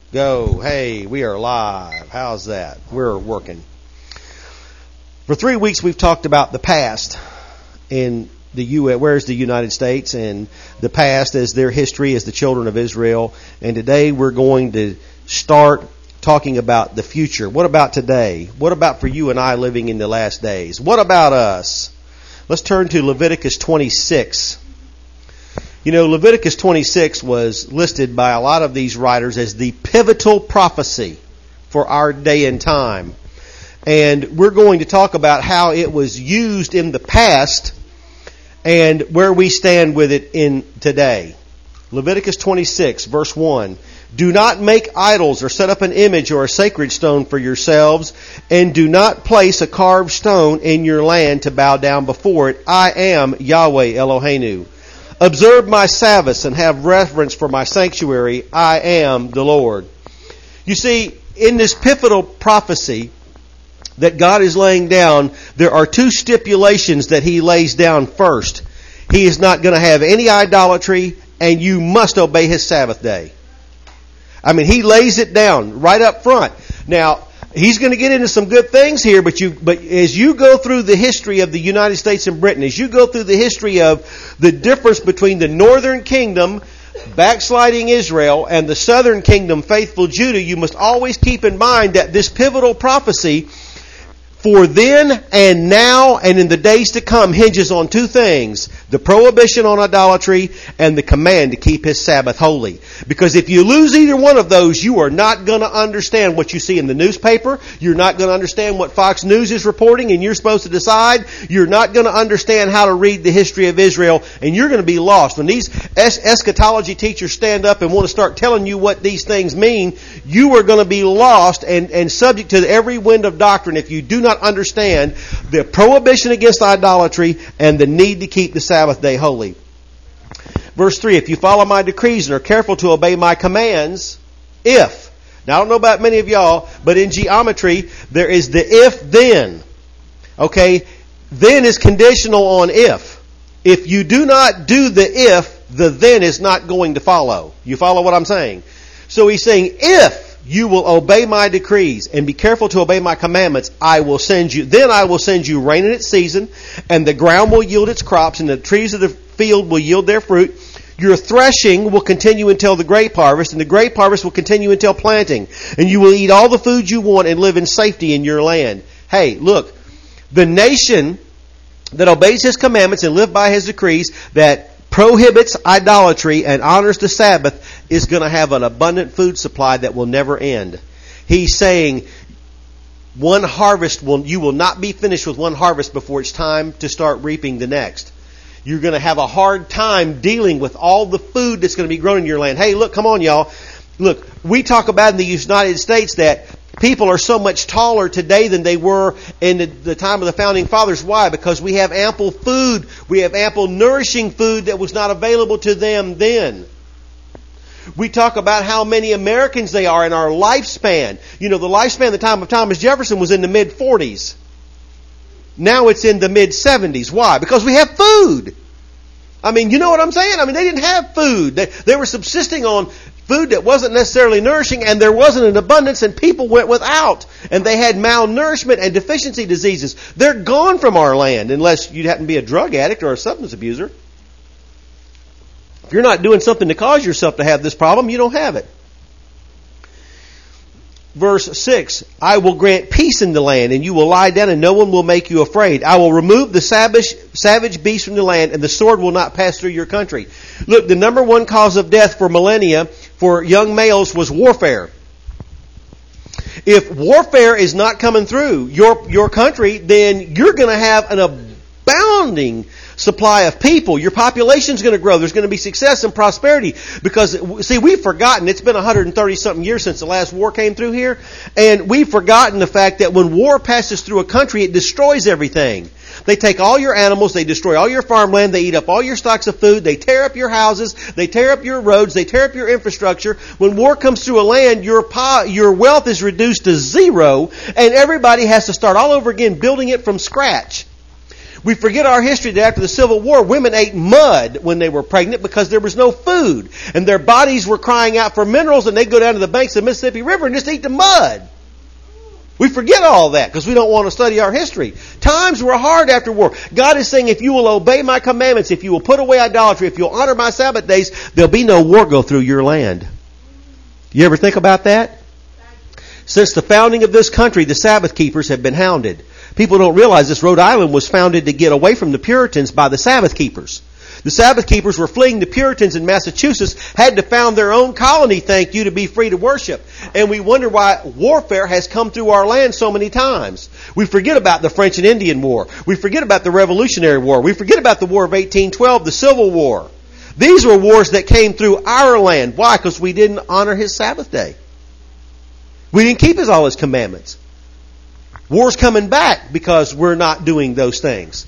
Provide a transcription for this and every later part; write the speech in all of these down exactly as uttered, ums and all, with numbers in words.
Go. Hey, we are live. How's that? We're working. For three weeks we've talked about the past in the U S. Where's the United States? And the past as their history as the children of Israel. And today we're going to start talking about the future. What about today? What about for you and I living in the last days? What about us? Let's turn to Leviticus twenty-six. You know, Leviticus twenty-six was listed by a lot of these writers as the pivotal prophecy for our day and time. And we're going to talk about how it was used in the past and where we stand with it in today. Leviticus twenty-six, verse one. Do not make idols or set up an image or a sacred stone for yourselves, and do not place a carved stone in your land to bow down before it. I am Yahweh Eloheinu. Observe my Sabbaths and have reverence for my sanctuary. I am the Lord. You see, in this pivotal prophecy that God is laying down, there are two stipulations that He lays down first. He is not going to have any idolatry, and you must obey His Sabbath day. I mean, He lays it down right up front. Now, He's going to get into some good things here, but you, but as you go through the history of the United States and Britain, as you go through the history of the difference between the northern kingdom, backsliding Israel, and the southern kingdom, faithful Judah, you must always keep in mind that this pivotal prophecy for then and now and in the days to come hinges on two things: the prohibition on idolatry and the command to keep His Sabbath holy. Because if you lose either one of those, you are not going to understand what you see in the newspaper. You're not going to understand what Fox News is reporting, and you're supposed to decide. You're not going to understand how to read the history of Israel, and you're going to be lost. When these es- eschatology teachers stand up and want to start telling you what these things mean, you are going to be lost and, and subject to every wind of doctrine if you do not understand the prohibition against idolatry and the need to keep the Sabbath day holy. Verse three, if you follow my decrees and are careful to obey my commands, if. Now I don't know about many of y'all, but in geometry there is the if then. Okay, then is conditional on if. If you do not do the if, the then is not going to follow. You follow what I'm saying? So he's saying, if you will obey my decrees and be careful to obey my commandments, I will send you, then I will send you rain in its season, and the ground will yield its crops, and the trees of the field will yield their fruit. Your threshing will continue until the grape harvest, and the grape harvest will continue until planting. And you will eat all the food you want and live in safety in your land. Hey, look, the nation that obeys His commandments and live by His decrees, that prohibits idolatry and honors the Sabbath, is going to have an abundant food supply that will never end. He's saying one harvest will, you will not be finished with one harvest before it's time to start reaping the next. You're going to have a hard time dealing with all the food that's going to be grown in your land. Hey, look, come on, y'all. Look, we talk about in the United States that people are so much taller today than they were in the, the time of the Founding Fathers. Why? Because we have ample food. We have ample nourishing food that was not available to them then. We talk about how many Americans they are in our lifespan. You know, the lifespan at the time of Thomas Jefferson was in the mid forties. Now it's in the mid seventies. Why? Because we have food. I mean, you know what I'm saying? I mean, they didn't have food. They, they were subsisting on food that wasn't necessarily nourishing, and there wasn't an abundance, and people went without. And they had malnourishment and deficiency diseases. They're gone from our land unless you happen to be a drug addict or a substance abuser. If you're not doing something to cause yourself to have this problem, you don't have it. Verse six, I will grant peace in the land, and you will lie down, and no one will make you afraid. I will remove the savage, savage beast from the land, and the sword will not pass through your country. Look, the number one cause of death for millennia for young males was warfare. If warfare is not coming through your, your country, then you're going to have an abounding supply of people. Your population's going to grow. There's going to be success and prosperity. Because, see, we've forgotten, it's been one hundred thirty something years since the last war came through here, and we've forgotten the fact that when war passes through a country, it destroys everything. They take all your animals, they destroy all your farmland, they eat up all your stocks of food, they tear up your houses, they tear up your roads, they tear up your infrastructure. When war comes through a land, your po- your wealth is reduced to zero, and everybody has to start all over again building it from scratch. We forget our history that after the Civil War, women ate mud when they were pregnant because there was no food. And their bodies were crying out for minerals, and they'd go down to the banks of the Mississippi River and just eat the mud. We forget all that because we don't want to study our history. Times were hard after war. God is saying, if you will obey my commandments, if you will put away idolatry, if you'll honor my Sabbath days, there'll be no war go through your land. You ever think about that? Since the founding of this country, the Sabbath keepers have been hounded. People don't realize this. Rhode Island was founded to get away from the Puritans by the Sabbath keepers. The Sabbath keepers were fleeing the Puritans in Massachusetts, had to found their own colony, thank you, to be free to worship. And we wonder why warfare has come through our land so many times. We forget about the French and Indian War. We forget about the Revolutionary War. We forget about the War of eighteen twelve, the Civil War. These were wars that came through our land. Why? Because we didn't honor His Sabbath day. We didn't keep His all His commandments. War's coming back because we're not doing those things.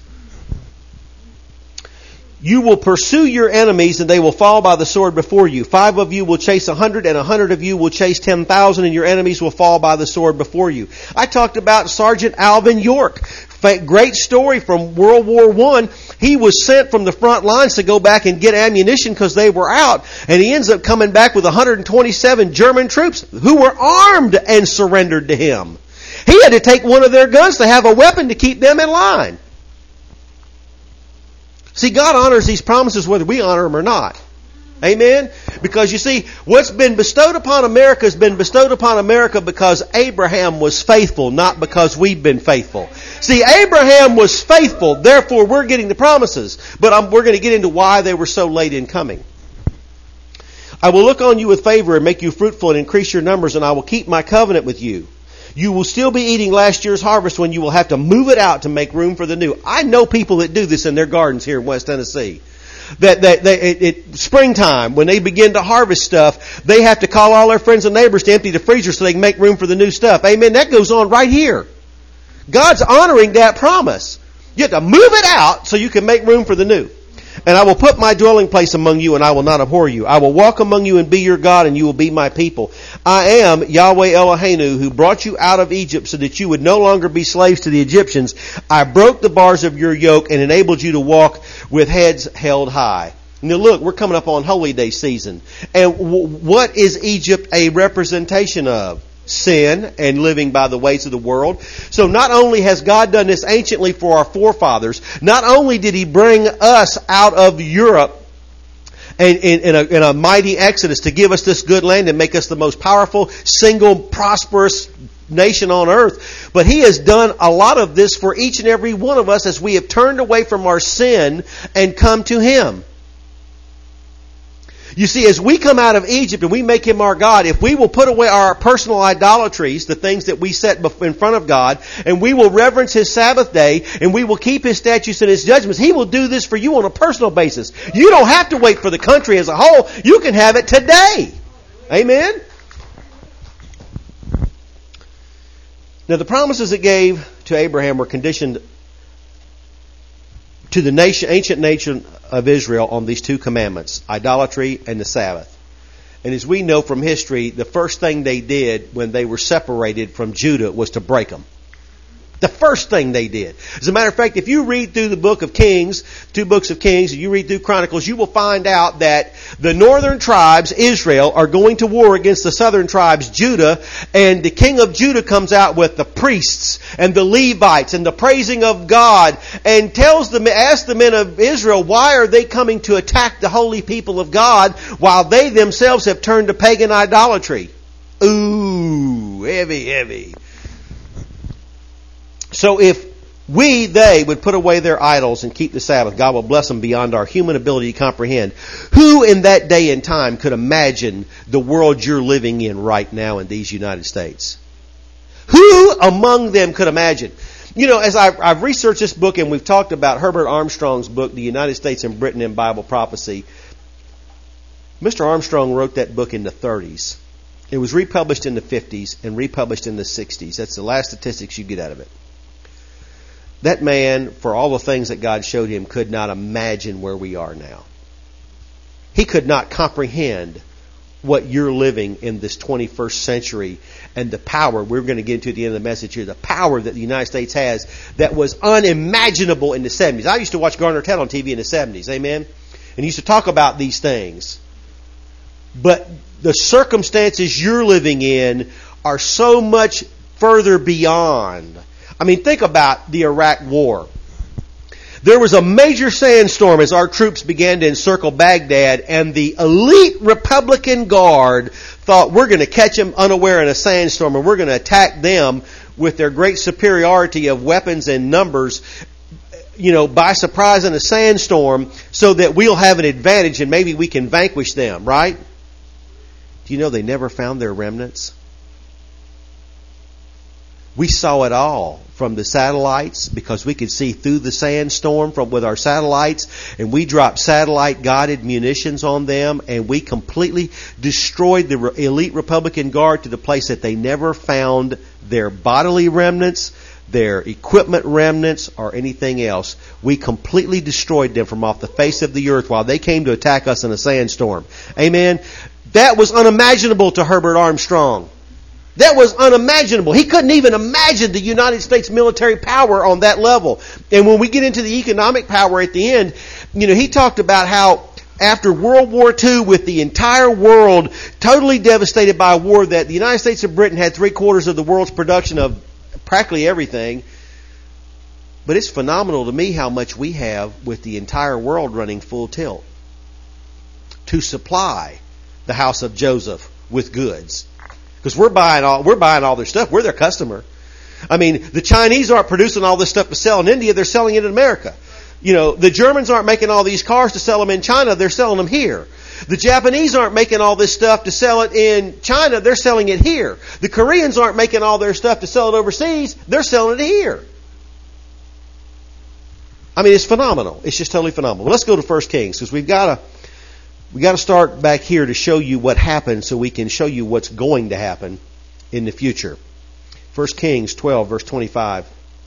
You will pursue your enemies and they will fall by the sword before you. Five of you will chase a hundred and a hundred of you will chase ten thousand and your enemies will fall by the sword before you. I talked about Sergeant Alvin York. Great story from World War One. He was sent from the front lines to go back and get ammunition because they were out. And he ends up coming back with one hundred twenty-seven German troops who were armed and surrendered to him. He had to take one of their guns to have a weapon to keep them in line. See, God honors these promises whether we honor them or not. Amen? Because you see, what's been bestowed upon America has been bestowed upon America because Abraham was faithful, not because we've been faithful. See, Abraham was faithful, therefore we're getting the promises. But I'm, we're going to get into why they were so late in coming. I will look on you with favor and make you fruitful and increase your numbers, and I will keep my covenant with you. You will still be eating last year's harvest when you will have to move it out to make room for the new. I know people that do this in their gardens here in West Tennessee. That, that they, it, it, springtime, when they begin to harvest stuff, they have to call all their friends and neighbors to empty the freezer so they can make room for the new stuff. Amen. That goes on right here. God's honoring that promise. You have to move it out so you can make room for the new. And I will put my dwelling place among you, and I will not abhor you. I will walk among you and be your God, and you will be my people. I am Yahweh Eloheinu, who brought you out of Egypt so that you would no longer be slaves to the Egyptians. I broke the bars of your yoke and enabled you to walk with heads held high. Now look, we're coming up on Holy Day season. And w- what is Egypt a representation of? Sin and living by the ways of the world. So not only has God done this anciently for our forefathers, not only did He bring us out of Europe and in, in, a, in a mighty exodus to give us this good land and make us the most powerful, single, prosperous nation on earth, but He has done a lot of this for each and every one of us as we have turned away from our sin and come to Him. You see, as we come out of Egypt and we make Him our God, if we will put away our personal idolatries, the things that we set in front of God, and we will reverence His Sabbath day, and we will keep His statutes and His judgments, He will do this for you on a personal basis. You don't have to wait for the country as a whole. You can have it today. Amen? Now, the promises it gave to Abraham were conditioned to the nation, ancient nation of Israel on these two commandments, idolatry and the Sabbath. And as we know from history, the first thing they did when they were separated from Judah was to break them. The first thing they did. As a matter of fact, if you read through the book of Kings, two books of Kings, and you read through Chronicles, you will find out that the northern tribes, Israel, are going to war against the southern tribes, Judah, and the king of Judah comes out with the priests and the Levites and the praising of God and tells them, asks the men of Israel, why are they coming to attack the holy people of God while they themselves have turned to pagan idolatry? Ooh, heavy, heavy. So if we, they, would put away their idols and keep the Sabbath, God will bless them beyond our human ability to comprehend. Who in that day and time could imagine the world you're living in right now in these United States? Who among them could imagine? You know, as I've, I've researched this book and we've talked about Herbert Armstrong's book, The United States and Britain in Bible Prophecy, Mister Armstrong wrote that book in the thirties. It was republished in the fifties and republished in the sixties. That's the last statistics you get out of it. That man, for all the things that God showed him, could not imagine where we are now. He could not comprehend what you're living in this twenty-first century and the power, we're going to get into at the end of the message here, the power that the United States has that was unimaginable in the seventies. I used to watch Garner Ted on T V in the seventies, amen? And he used to talk about these things. But the circumstances you're living in are so much further beyond. I mean, think about the Iraq War. There was a major sandstorm as our troops began to encircle Baghdad, and the elite Republican Guard thought, we're going to catch them unaware in a sandstorm, and we're going to attack them with their great superiority of weapons and numbers, you know, by surprise in a sandstorm, so that we'll have an advantage and maybe we can vanquish them, right? Do you know they never found their remnants? We saw it all from the satellites because we could see through the sandstorm from with our satellites, and we dropped satellite guided munitions on them, and we completely destroyed the elite Republican Guard to the place that they never found their bodily remnants, their equipment remnants, or anything else. We completely destroyed them from off the face of the earth while they came to attack us in a sandstorm. Amen. That was unimaginable to Herbert Armstrong. That was unimaginable. He couldn't even imagine the United States military power on that level. And when we get into the economic power at the end, you know, he talked about how after World War Two, with the entire world totally devastated by a war, that the United States of Britain had three quarters of the world's production of practically everything. But it's phenomenal to me how much we have with the entire world running full tilt to supply the house of Joseph with goods. Because we're buying all we're buying all their stuff. We're their customer. I mean, the Chinese aren't producing all this stuff to sell in India. They're selling it in America. You know, the Germans aren't making all these cars to sell them in China. They're selling them here. The Japanese aren't making all this stuff to sell it in China. They're selling it here. The Koreans aren't making all their stuff to sell it overseas. They're selling it here. I mean, it's phenomenal. It's just totally phenomenal. Well, let's go to First Kings, because we've got to we got to start back here to show you what happened, so we can show you what's going to happen in the future. First Kings twelve, verse twenty-five.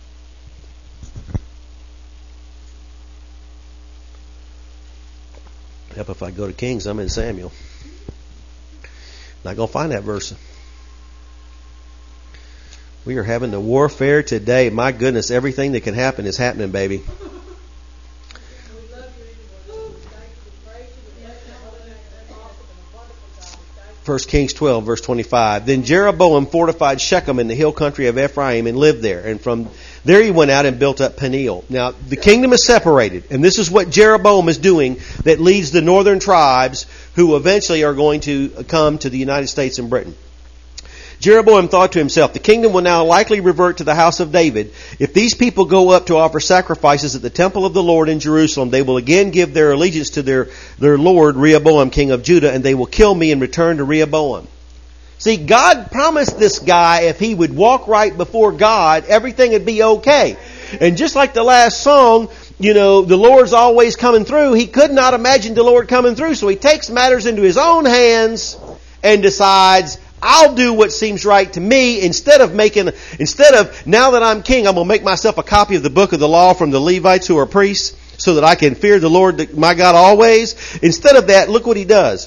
Yep, if I go to Kings, I'm in Samuel. Not going to find that verse. We are having the warfare today. My goodness, everything that can happen is happening, baby. First Kings twelve, verse twenty-five. Then Jeroboam fortified Shechem in the hill country of Ephraim and lived there. And from there he went out and built up Peniel. Now, the kingdom is separated. And this is what Jeroboam is doing that leads the northern tribes who eventually are going to come to the United States and Britain. Jeroboam thought to himself, the kingdom will now likely revert to the house of David. If these people go up to offer sacrifices at the temple of the Lord in Jerusalem, they will again give their allegiance to their, their lord, Rehoboam, king of Judah, and they will kill me and return to Rehoboam. See, God promised this guy if he would walk right before God, everything would be okay. And just like the last song, you know, the Lord's always coming through, he could not imagine the Lord coming through. So he takes matters into his own hands and decides, I'll do what seems right to me instead of making, instead of, now that I'm king, I'm going to make myself a copy of the book of the law from the Levites who are priests so that I can fear the Lord my God always. Instead of that, look what he does.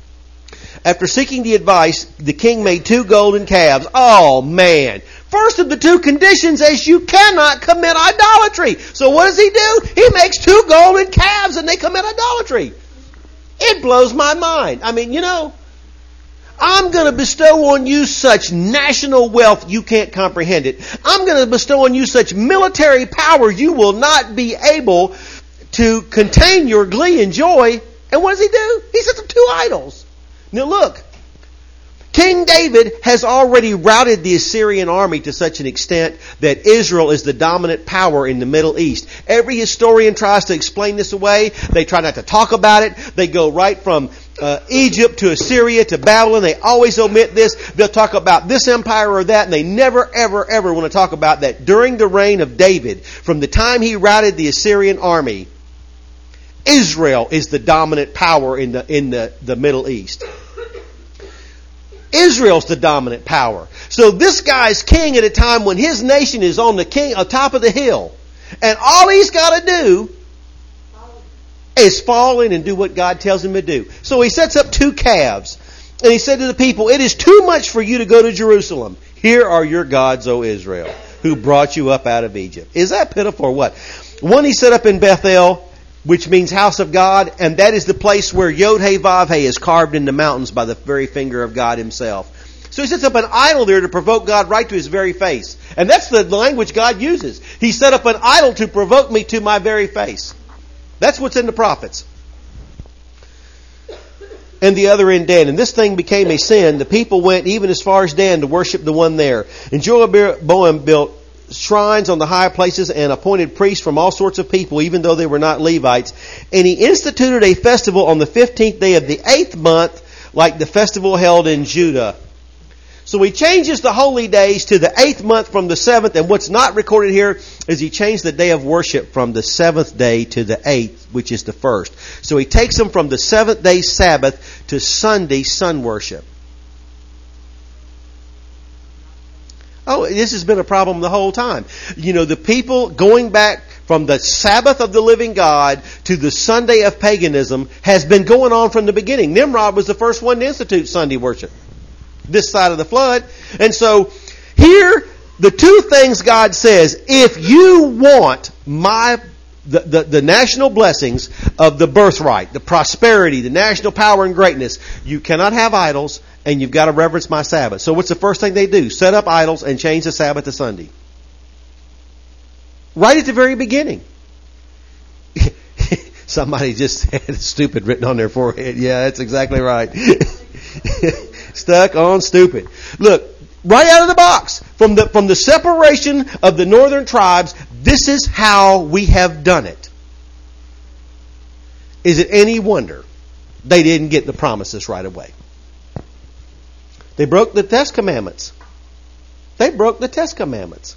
After seeking the advice, the king made two golden calves. Oh man. First of the two conditions is you cannot commit idolatry. So what does he do? He makes two golden calves and they commit idolatry. It blows my mind. I mean, you know, I'm going to bestow on you such national wealth you can't comprehend it. I'm going to bestow on you such military power you will not be able to contain your glee and joy. And what does he do? He sets up two idols. Now look, King David has already routed the Assyrian army to such an extent that Israel is the dominant power in the Middle East. Every historian tries to explain this away. They try not to talk about it. They go right from uh, Egypt to Assyria to Babylon. They always omit this. They'll talk about this empire or that, and they never, ever, ever want to talk about that. During the reign of David, from the time he routed the Assyrian army, Israel is the dominant power in the in the, the Middle East. Israel's the dominant power. So this guy's king at a time when his nation is on the king on top of the hill. And all he's got to do is fall in and do what God tells him to do. So he sets up two calves. And he said to the people, it is too much for you to go to Jerusalem. Here are your gods, O Israel, who brought you up out of Egypt. Is that pitiful or what? One he set up in Bethel, which means house of God, and that is the place where Yod-Heh-Vav-Heh is carved in the mountains by the very finger of God himself. So he sets up an idol there to provoke God right to his very face. And that's the language God uses. He set up an idol to provoke me to my very face. That's what's in the prophets. And the other in Dan. And this thing became a sin. The people went even as far as Dan to worship the one there. And Jeroboam built shrines on the high places and appointed priests from all sorts of people, even though they were not Levites. And he instituted a festival on the fifteenth day of the eighth month, like the festival held in Judah. So he changes the holy days to the eighth month from the seventh, and what's not recorded here is he changed the day of worship from the seventh day to the eighth, which is the first. So he takes them from the seventh day Sabbath to Sunday sun worship. Oh, this has been a problem the whole time. You know, the people going back from the Sabbath of the living God to the Sunday of paganism has been going on from the beginning. Nimrod was the first one to institute Sunday worship this side of the flood. And so here, the two things God says, if you want my the, the, the national blessings of the birthright, the prosperity, the national power and greatness, you cannot have idols, and you've got to reverence my Sabbath. So what's the first thing they do? Set up idols and change the Sabbath to Sunday. Right at the very beginning. Somebody just had stupid written on their forehead. Yeah, that's exactly right. Stuck on stupid. Look, right out of the box, from the from the separation of the northern tribes, this is how we have done it. Is it any wonder they didn't get the promises right away? They broke the test commandments. They broke the test commandments.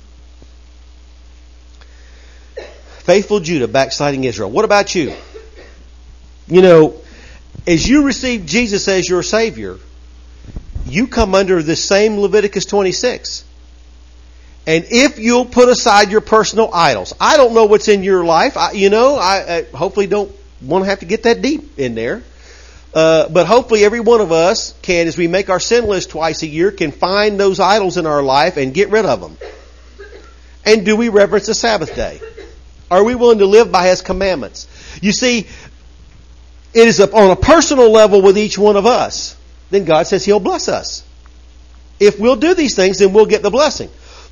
Faithful Judah backsliding Israel. What about you? You know, as you receive Jesus as your Savior, you come under this same Leviticus twenty-six. And if you'll put aside your personal idols, I don't know what's in your life. I, you know, I, I hopefully don't want to have to get that deep in there. Uh, but hopefully every one of us can, as we make our sin list twice a year, can find those idols in our life and get rid of them. And do we reverence the Sabbath day? Are we willing to live by His commandments? You see, it is on a personal level with each one of us. Then God says He'll bless us. If we'll do these things, then we'll get the blessing.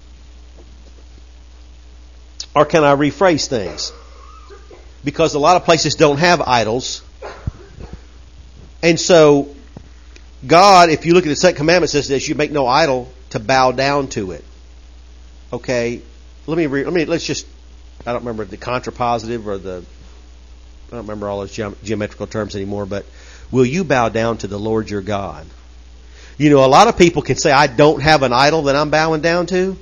Or can I rephrase things? Because a lot of places don't have idols. And so, God, if you look at the second commandment, says this: you make no idol to bow down to it. Okay, let me read. Let me. Let's just. I don't remember the contrapositive or the. I don't remember all those ge- geometrical terms anymore. But will you bow down to the Lord your God? You know, a lot of people can say, "I don't have an idol that I'm bowing down to."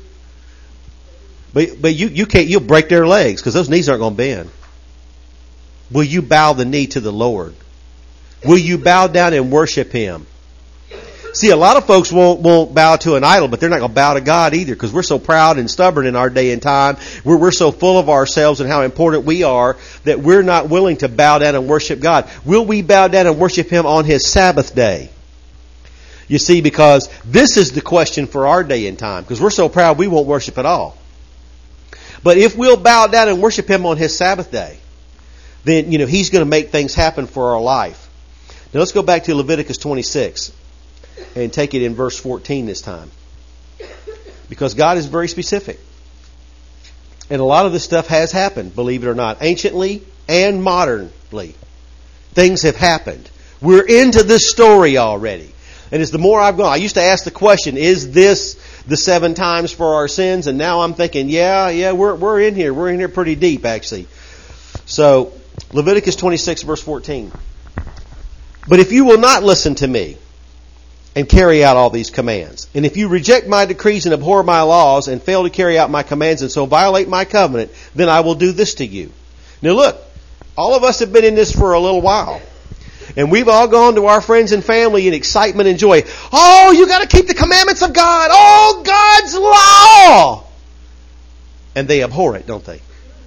But but you you can't. You'll break their legs because those knees aren't going to bend. Will you bow the knee to the Lord? Will you bow down and worship Him? See, a lot of folks won't won't bow to an idol, but they're not going to bow to God either, because we're so proud and stubborn in our day and time. We're we're so full of ourselves and how important we are that we're not willing to bow down and worship God. Will we bow down and worship Him on His Sabbath day? You see, because this is the question for our day and time, because we're so proud we won't worship at all. But if we'll bow down and worship Him on His Sabbath day, then, you know, He's going to make things happen for our life. Now let's go back to Leviticus twenty-six and take it in verse fourteen this time. Because God is very specific. And a lot of this stuff has happened, believe it or not, anciently and modernly. Things have happened. We're into this story already. And as the more I've gone, I used to ask the question, is this the seven times for our sins? And now I'm thinking, yeah, yeah, we're we're in here. We're in here pretty deep, actually. So, Leviticus twenty-six, verse fourteen. But if you will not listen to me and carry out all these commands, and if you reject my decrees and abhor my laws and fail to carry out my commands and so violate my covenant, then I will do this to you. Now look, all of us have been in this for a little while. And we've all gone to our friends and family in excitement and joy. Oh, you got to keep the commandments of God. Oh, God's law. And they abhor it, don't they?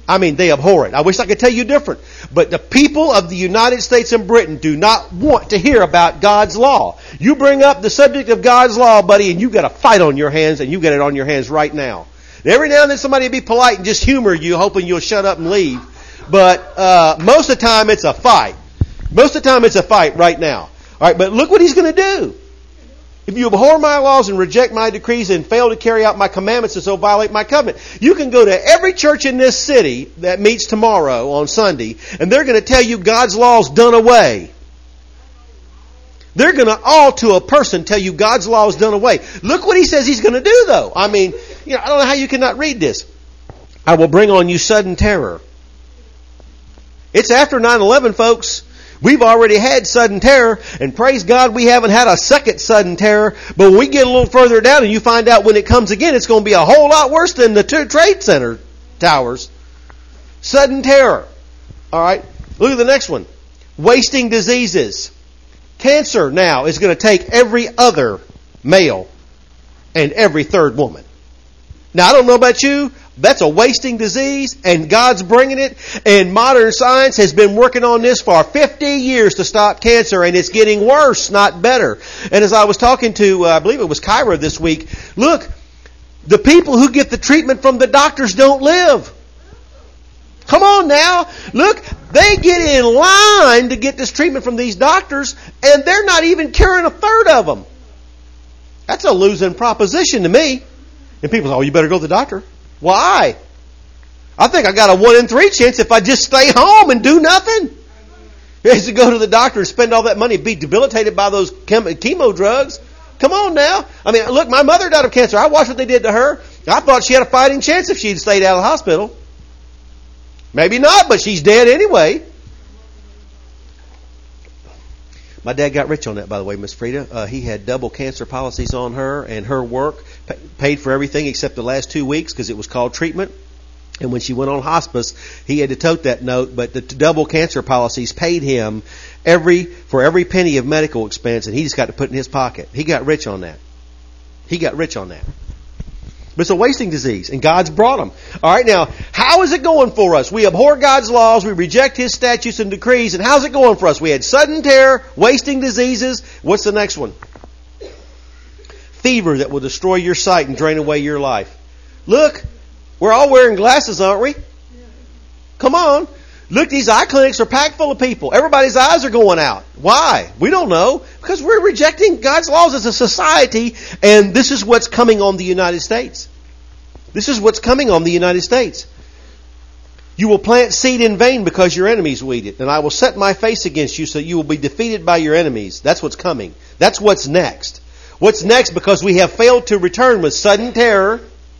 I mean, they abhor it. I wish I could tell you different. But the people of the United States and Britain do not want to hear about God's law. You bring up the subject of God's law, buddy, and you've got a fight on your hands, and you've got it on your hands right now. And every now and then somebody will be polite and just humor you, hoping you'll shut up and leave. But uh, most of the time it's a fight. Most of the time it's a fight right now. All right, but look what he's going to do. If you abhor my laws and reject my decrees and fail to carry out my commandments and so violate my covenant. You can go to every church in this city that meets tomorrow on Sunday, and they're going to tell you God's law's done away. They're going to all to a person tell you God's law is done away. Look what he says he's going to do, though. I mean, you know, I don't know how you cannot read this. I will bring on you sudden terror. It's after nine eleven, folks. We've already had sudden terror, and praise God we haven't had a second sudden terror, but when we get a little further down and you find out when it comes again, it's going to be a whole lot worse than the two trade center towers. Sudden terror. All right, look at the next one. Wasting diseases. Cancer now is going to take every other male and every third woman. Now, I don't know about you. That's a wasting disease, and God's bringing it. And modern science has been working on this for fifty years to stop cancer, and it's getting worse, not better. And as I was talking to, uh, I believe it was Kyra this week, look, the people who get the treatment from the doctors don't live. Come on now. Look, they get in line to get this treatment from these doctors, and they're not even curing a third of them. That's a losing proposition to me. And people say, oh, you better go to the doctor. Why? I think I got a one in three chance if I just stay home and do nothing. Is to go to the doctor and spend all that money and be debilitated by those chemo drugs. Come on now. I mean, look, my mother died of cancer. I watched what they did to her. I thought she had a fighting chance if she'd stayed out of the hospital. Maybe not, but she's dead anyway. My dad got rich on that, by the way, Miss Frida. Uh, he had double cancer policies on her, and her work pa- paid for everything except the last two weeks because it was called treatment. And when she went on hospice, he had to tote that note, but the t- double cancer policies paid him every for every penny of medical expense, and he just got to put it in his pocket. He got rich on that. He got rich on that. But it's a wasting disease, and God's brought them. All right, now, how is it going for us? We abhor God's laws, we reject His statutes and decrees, and how's it going for us? We had sudden terror, wasting diseases. What's the next one? Fever that will destroy your sight and drain away your life. Look, we're all wearing glasses, aren't we? Come on. Look, these eye clinics are packed full of people. Everybody's eyes are going out. Why? We don't know. Because we're rejecting God's laws as a society, and this is what's coming on the United States. This is what's coming on the United States. You will plant seed in vain because your enemies will eat it, and I will set my face against you so you will be defeated by your enemies. That's what's coming. That's what's next. What's next, because we have failed to return with sudden terror,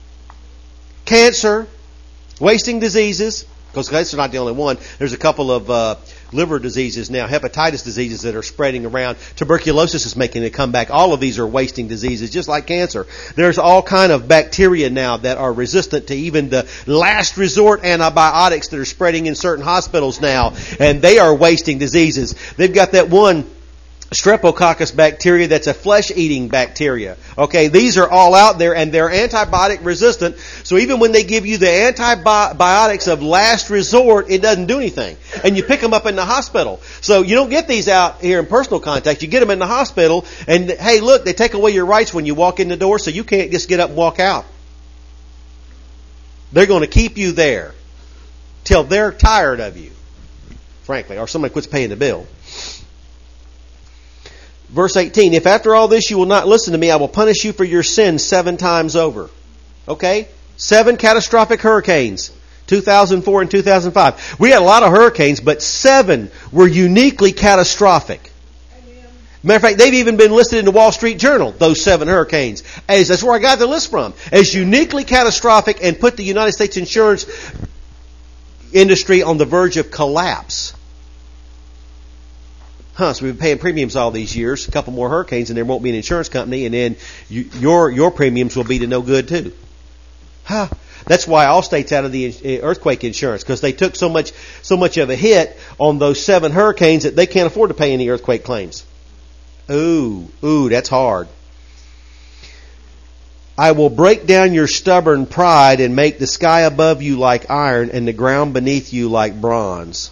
cancer, wasting diseases. Because cancer is not the only one. There's a couple of uh, liver diseases now, hepatitis diseases that are spreading around. Tuberculosis is making a comeback. All of these are wasting diseases, just like cancer. There's all kind of bacteria now that are resistant to even the last resort antibiotics that are spreading in certain hospitals now, and they are wasting diseases. They've got that one Streptococcus bacteria that's a flesh-eating bacteria. Okay, these are all out there, and they're antibiotic resistant. So even when they give you the antibiotics of last resort, it doesn't do anything. And you pick them up in the hospital. So you don't get these out here in personal contact. You get them in the hospital, and hey, look, they take away your rights when you walk in the door, so you can't just get up and walk out. They're going to keep you there till they're tired of you, frankly, or somebody quits paying the bill. Verse eighteen, if after all this you will not listen to me, I will punish you for your sins seven times over. Okay? Seven catastrophic hurricanes. two thousand four and two thousand five. We had a lot of hurricanes, but seven were uniquely catastrophic. Matter of fact, they've even been listed in the Wall Street Journal, those seven hurricanes. As, that's where I got the list from. As uniquely catastrophic, and put the United States insurance industry on the verge of collapse. Huh, so we've been paying premiums all these years, a couple more hurricanes, and there won't be an insurance company, and then you, your your premiums will be to no good too. Huh. That's why Allstate's out of the earthquake insurance, because they took so much so much of a hit on those seven hurricanes that they can't afford to pay any earthquake claims. Ooh, ooh, that's hard. I will break down your stubborn pride and make the sky above you like iron and the ground beneath you like bronze.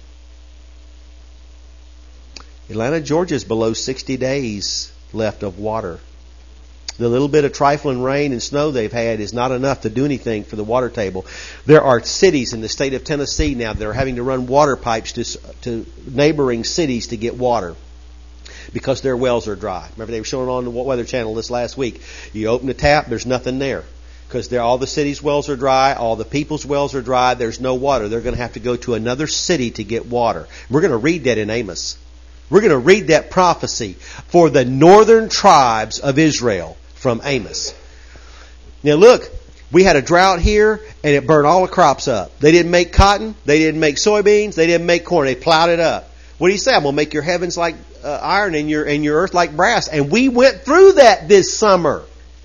Atlanta, Georgia is below sixty days left of water. The little bit of trifling rain and snow they've had is not enough to do anything for the water table. There are cities in the state of Tennessee now that are having to run water pipes to, to neighboring cities to get water because their wells are dry. Remember they were showing on the Weather Channel this last week. You open the tap, there's nothing there because all the cities' wells are dry, all the people's wells are dry, there's no water. They're going to have to go to another city to get water. We're going to read that in Amos. We're going to read that prophecy for the northern tribes of Israel from Amos. Now look, we had a drought here and it burned all the crops up. They didn't make cotton. They didn't make soybeans. They didn't make corn. They plowed it up. What do you say? I'm going to make your heavens like uh, iron and your, and your earth like brass. And we went through that this summer.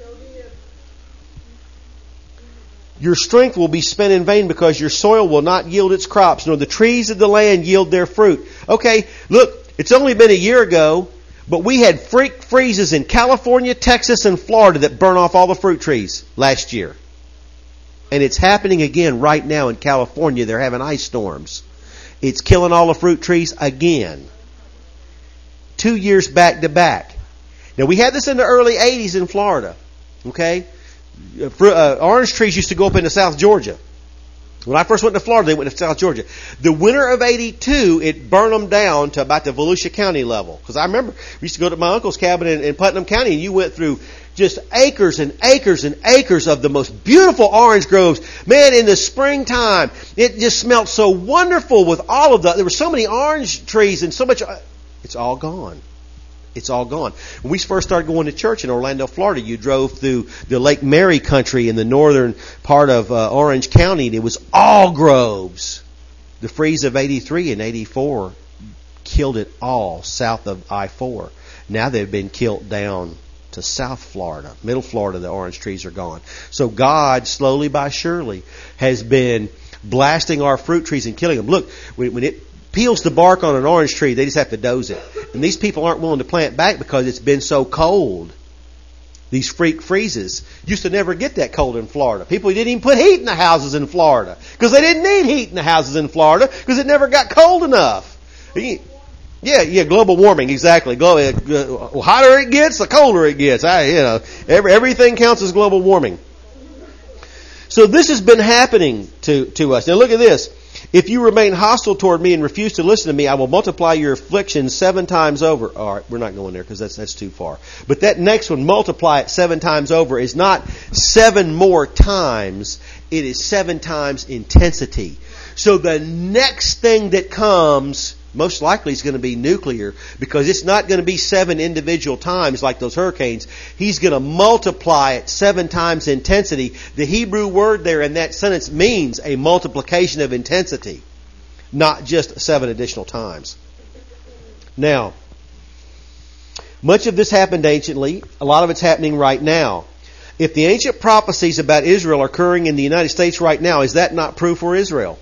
Your strength will be spent in vain because your soil will not yield its crops, nor the trees of the land yield their fruit. Okay, look, it's only been a year ago, but we had freak freezes in California, Texas, and Florida that burn off all the fruit trees last year. And it's happening again right now in California. They're having ice storms. It's killing all the fruit trees again. Two years back to back. Now, we had this in the early eighties in Florida. Okay? Uh, orange trees used to go up into South Georgia. When I first went to Florida, they went to South Georgia. The winter of eighty-two, it burned them down to about the Volusia County level. Because I remember, we used to go to my uncle's cabin in, in Putnam County, and you went through just acres and acres and acres of the most beautiful orange groves. Man, in the springtime, it just smelled so wonderful with all of the, there were so many orange trees and so much, it's all gone. It's all gone. When we first started going to church in Orlando, Florida, you drove through the Lake Mary country in the northern part of uh, Orange County, and it was all groves. The freeze of eighty-three and eighty-four killed it all south of I four. Now they've been killed down to South Florida. Middle Florida, the orange trees are gone. So God, slowly by surely, has been blasting our fruit trees and killing them. Look, when, when it peels the bark on an orange tree, they just have to doze it. And these people aren't willing to plant back because it's been so cold. These freak freezes. Used to never get that cold in Florida. People didn't even put heat in the houses in Florida because they didn't need heat in the houses in Florida because it never got cold enough. Yeah, yeah, global warming, exactly. The uh, hotter it gets, the colder it gets. I, you know, every, everything counts as global warming. So this has been happening to, to us. Now look at this. If you remain hostile toward me and refuse to listen to me, I will multiply your afflictions seven times over. All right, we're not going there because that's that's too far. But that next one, multiply it seven times over, is not seven more times. It is seven times intensity. So the next thing that comes, most likely, is going to be nuclear because it's not going to be seven individual times like those hurricanes. He's going to multiply it seven times intensity. The Hebrew word there in that sentence means a multiplication of intensity, not just seven additional times. Now, much of this happened anciently. A lot of it's happening right now. If the ancient prophecies about Israel are occurring in the United States right now, is that not proof for Israel?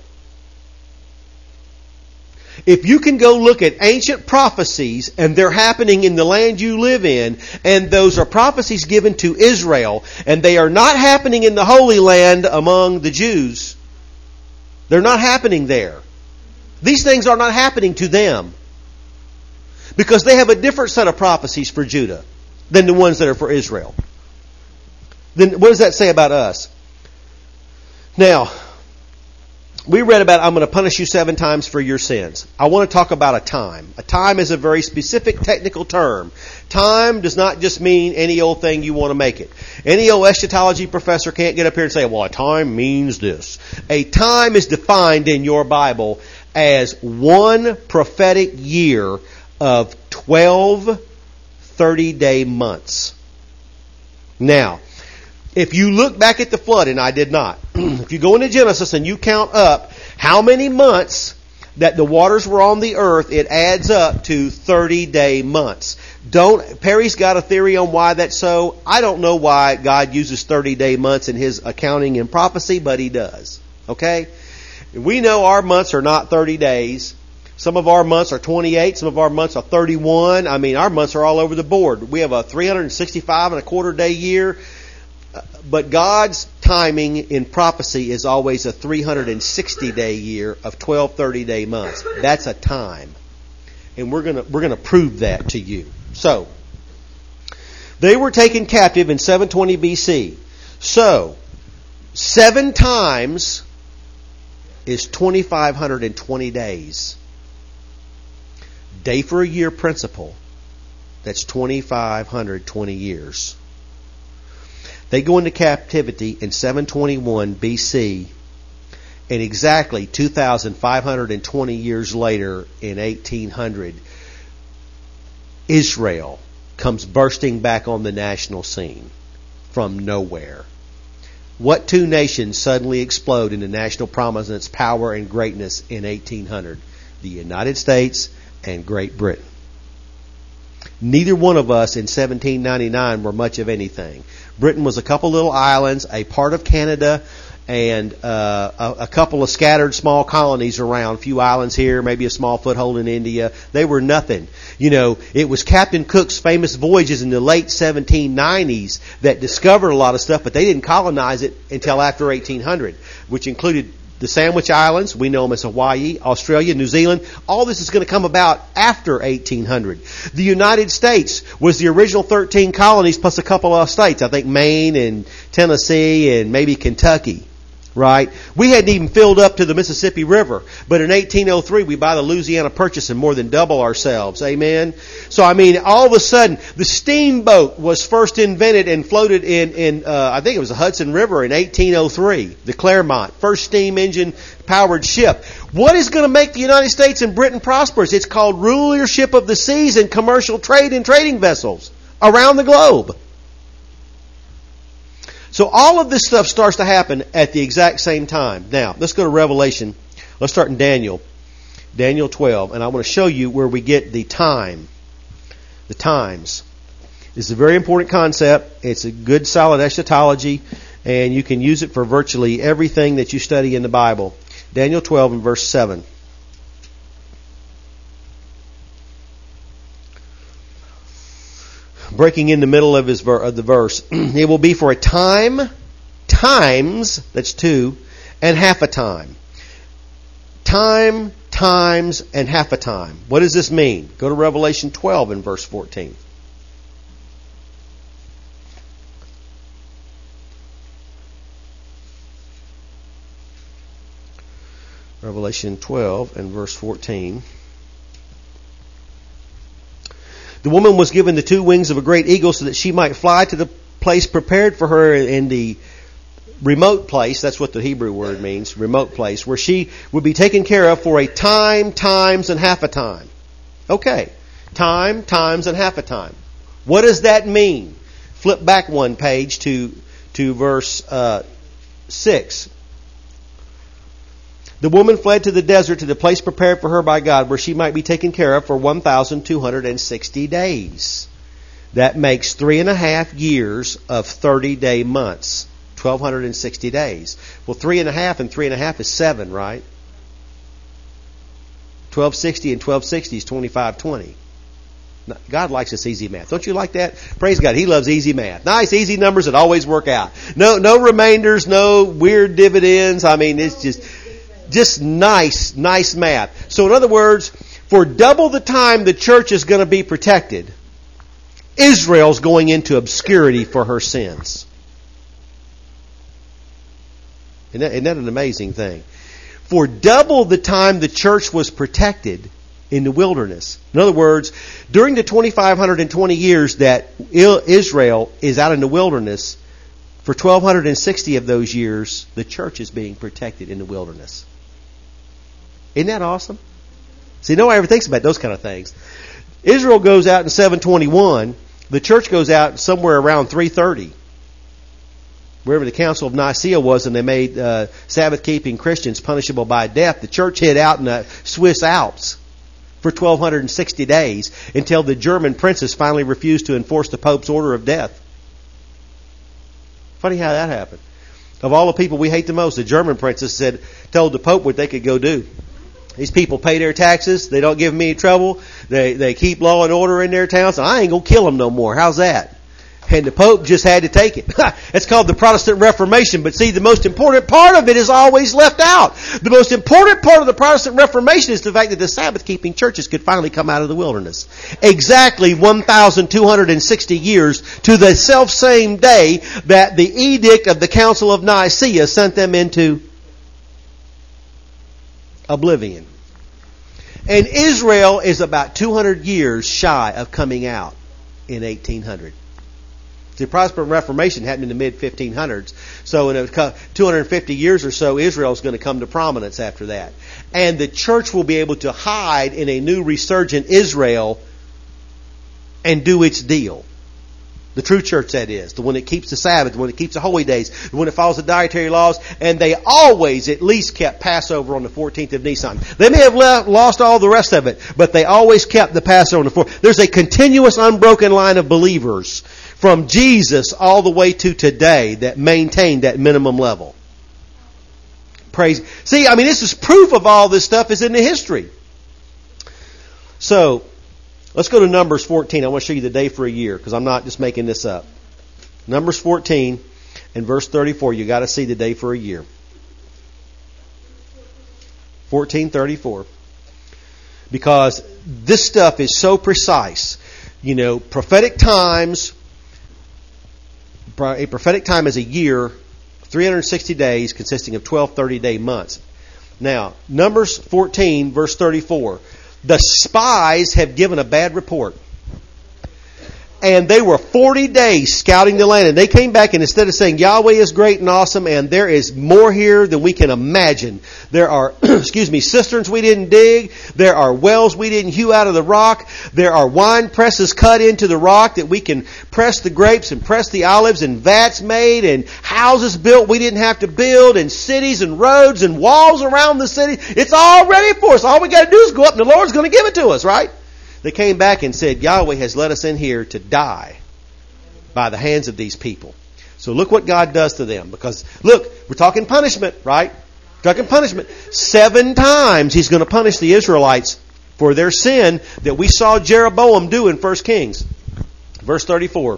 If you can go look at ancient prophecies and they're happening in the land you live in, and those are prophecies given to Israel, and they are not happening in the Holy Land among the Jews, they're not happening there. These things are not happening to them because they have a different set of prophecies for Judah than the ones that are for Israel. Then what does that say about us? Now, we read about, I'm going to punish you seven times for your sins. I want to talk about a time. A time is a very specific technical term. Time does not just mean any old thing you want to make it. Any old eschatology professor can't get up here and say, well, a time means this. A time is defined in your Bible as one prophetic year of twelve thirty-day months. Now, if you look back at the flood, and I did not, if you go into Genesis and you count up how many months that the waters were on the earth, it adds up to thirty-day months. Don't, Perry's got a theory on why that's so. I don't know why God uses thirty-day months in His accounting and prophecy, but He does. Okay? We know our months are not thirty days. Some of our months are twenty-eight. Some of our months are thirty-one. I mean, our months are all over the board. We have a three hundred sixty-five and a quarter day year. But God's timing in prophecy is always a three hundred sixty day year of twelve thirty-day months. That's a time. And we're gonna we're gonna prove that to you. So, they were taken captive in seven twenty B C. So, seven times is two thousand five hundred twenty days. Day for a year principle. That's two thousand five hundred twenty years. They go into captivity in seven twenty-one B C, and exactly two thousand five hundred twenty years later, in eighteen hundred, Israel comes bursting back on the national scene from nowhere. What two nations suddenly explode into national prominence, power, and greatness in eighteen hundred? The United States and Great Britain. Neither one of us in seventeen ninety-nine were much of anything. Britain was a couple little islands, a part of Canada, and uh, a, a couple of scattered small colonies around, a few islands here, maybe a small foothold in India. They were nothing. You know, it was Captain Cook's famous voyages in the late seventeen nineties that discovered a lot of stuff, but they didn't colonize it until after eighteen hundred, which included the Sandwich Islands, we know them as Hawaii, Australia, New Zealand. All this is going to come about after eighteen hundred. The United States was the original thirteen colonies plus a couple of states. I think Maine and Tennessee and maybe Kentucky. Right? We hadn't even filled up to the Mississippi River. But in eighteen oh three, we buy the Louisiana Purchase and more than double ourselves. Amen? So, I mean, all of a sudden, the steamboat was first invented and floated in, in uh, I think it was the Hudson River in eighteen oh three. The Clermont. First steam engine powered ship. What is going to make the United States and Britain prosperous? It's called rulership of the seas and commercial trade and trading vessels around the globe. So all of this stuff starts to happen at the exact same time. Now, let's go to Revelation. Let's start in Daniel. Daniel twelve. And I want to show you where we get the time. The times. This is a very important concept. It's a good solid eschatology. And you can use it for virtually everything that you study in the Bible. Daniel twelve and verse seven. Breaking in the middle of his of the verse, it will be for a time, times, that's two, and half a time. Time, times, and half a time. What does this mean? Go to Revelation twelve and verse fourteen. Revelation twelve and verse fourteen. The woman was given the two wings of a great eagle so that she might fly to the place prepared for her in the remote place. That's what the Hebrew word means, remote place, where she would be taken care of for a time, times, and half a time. Okay. Time, times, and half a time. What does that mean? Flip back one page to, to verse uh, six. The woman fled to the desert to the place prepared for her by God where she might be taken care of for one thousand two hundred sixty days. That makes three and a half years of thirty-day months. twelve sixty days. Well, three and a half and three and a half is seven, right? twelve sixty and twelve sixty is twenty-five twenty. God likes this easy math. Don't you like that? Praise God. He loves easy math. Nice, easy numbers that always work out. No, no remainders, no weird dividends. I mean, it's just... Just nice, nice math. So in other words, for double the time the church is going to be protected, Israel's going into obscurity for her sins. Isn't that, isn't that an amazing thing? For double the time the church was protected in the wilderness. In other words, during the two thousand five hundred twenty years that Israel is out in the wilderness, for twelve sixty of those years, the church is being protected in the wilderness. Isn't that awesome? See, nobody ever thinks about those kind of things. Israel goes out in seven twenty-one. The church goes out somewhere around three thirty. Wherever the Council of Nicaea was, and they made uh, Sabbath-keeping Christians punishable by death. The church hid out in the Swiss Alps for twelve sixty days until the German princes finally refused to enforce the Pope's order of death. Funny how that happened. Of all the people we hate the most, the German princes said, told the Pope what they could go do. These people pay their taxes. They don't give me any trouble. They they keep law and order in their towns. So I ain't going to kill them no more. How's that? And the Pope just had to take it. It's called the Protestant Reformation. But see, the most important part of it is always left out. The most important part of the Protestant Reformation is the fact that the Sabbath-keeping churches could finally come out of the wilderness. Exactly one thousand two hundred sixty years to the self-same day that the edict of the Council of Nicaea sent them into oblivion. And Israel is about two hundred years shy of coming out in eighteen hundred. The Protestant Reformation happened in the mid fifteen hundreds. So in two hundred fifty years or so, Israel is going to come to prominence after that. And the church will be able to hide in a new resurgent Israel and do its deal. The true church, that is. The one that keeps the Sabbath, the one that keeps the holy days, the one that follows the dietary laws. And they always at least kept Passover on the fourteenth of Nisan. They may have left, lost all the rest of it, but they always kept the Passover on the fourteenth. There's a continuous, unbroken line of believers from Jesus all the way to today that maintain that minimum level. Praise. See, I mean, this is proof of all this stuff is in the history. So, let's go to Numbers fourteen. I want to show you the day for a year because I'm not just making this up. Numbers fourteen and verse thirty-four. You got to see the day for a year. fourteen thirty-four. Because this stuff is so precise. You know, prophetic times, a prophetic time is a year, three hundred sixty days consisting of twelve thirty-day months. Now, Numbers fourteen verse thirty-four. The spies have given a bad report. And they were forty days scouting the land. And they came back and instead of saying Yahweh is great and awesome and there is more here than we can imagine. There are, excuse me, cisterns we didn't dig. There are wells we didn't hew out of the rock. There are wine presses cut into the rock that we can press the grapes and press the olives and vats made and houses built we didn't have to build and cities and roads and walls around the city. It's all ready for us. All we got to do is go up and the Lord's going to give it to us, right? They came back and said, Yahweh has let us in here to die by the hands of these people. So look what God does to them. Because, look, we're talking punishment, right? We're talking punishment. Seven times He's going to punish the Israelites for their sin that we saw Jeroboam do in First Kings. Verse thirty-four.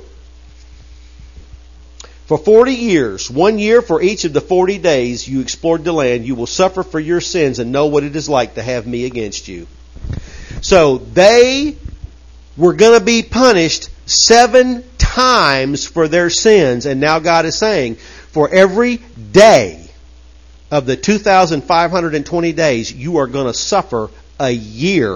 For forty years, one year for each of the forty days you explored the land, you will suffer for your sins and know what it is like to have me against you. So they were going to be punished seven times for their sins. And now God is saying, for every day of the two thousand five hundred twenty days, you are going to suffer a year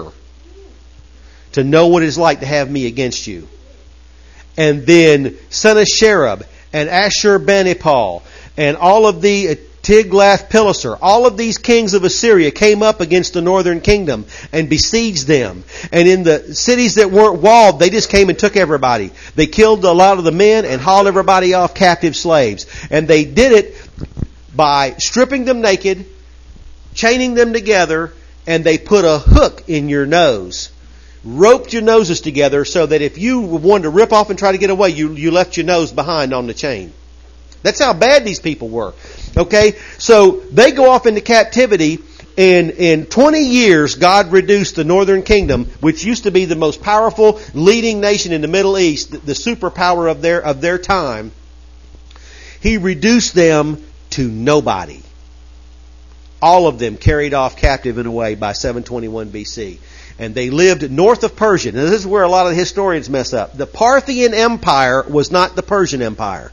to know what it's like to have me against you. And then Sennacherib and Ashurbanipal and all of the Tiglath-Pileser, all of these kings of Assyria came up against the northern kingdom and besieged them. And in the cities that weren't walled, they just came and took everybody. They killed a lot of the men and hauled everybody off captive slaves. And they did it by stripping them naked, chaining them together, and they put a hook in your nose. Roped your noses together so that if you wanted to rip off and try to get away, you, you left your nose behind on the chain. That's how bad these people were. Okay? So they go off into captivity. And in twenty years, God reduced the northern kingdom, which used to be the most powerful leading nation in the Middle East, the superpower of their, of their time. He reduced them to nobody. All of them carried off captive and away by seven twenty-one B C. And they lived north of Persia. Now this is where a lot of the historians mess up. The Parthian Empire was not the Persian Empire.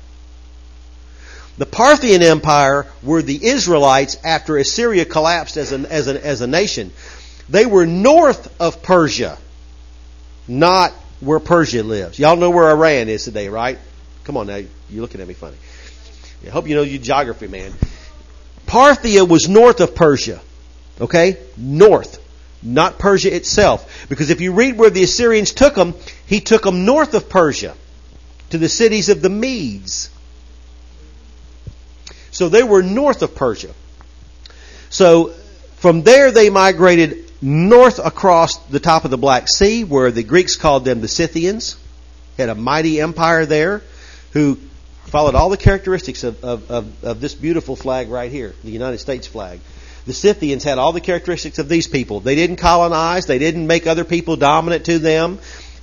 The Parthian Empire were the Israelites after Assyria collapsed as, an, as, an, as a nation. They were north of Persia, not where Persia lives. Y'all know where Iran is today, right? Come on now, you're looking at me funny. I hope you know your geography, man. Parthia was north of Persia. Okay? North. Not Persia itself. Because if you read where the Assyrians took them, he took them north of Persia to the cities of the Medes. So they were north of Persia. So from there they migrated north across the top of the Black Sea, where the Greeks called them the Scythians. Had a mighty empire there who followed all the characteristics of, of, of, of this beautiful flag right here, the United States flag. The Scythians had all the characteristics of these people. They didn't colonize. They didn't make other people dominant to them.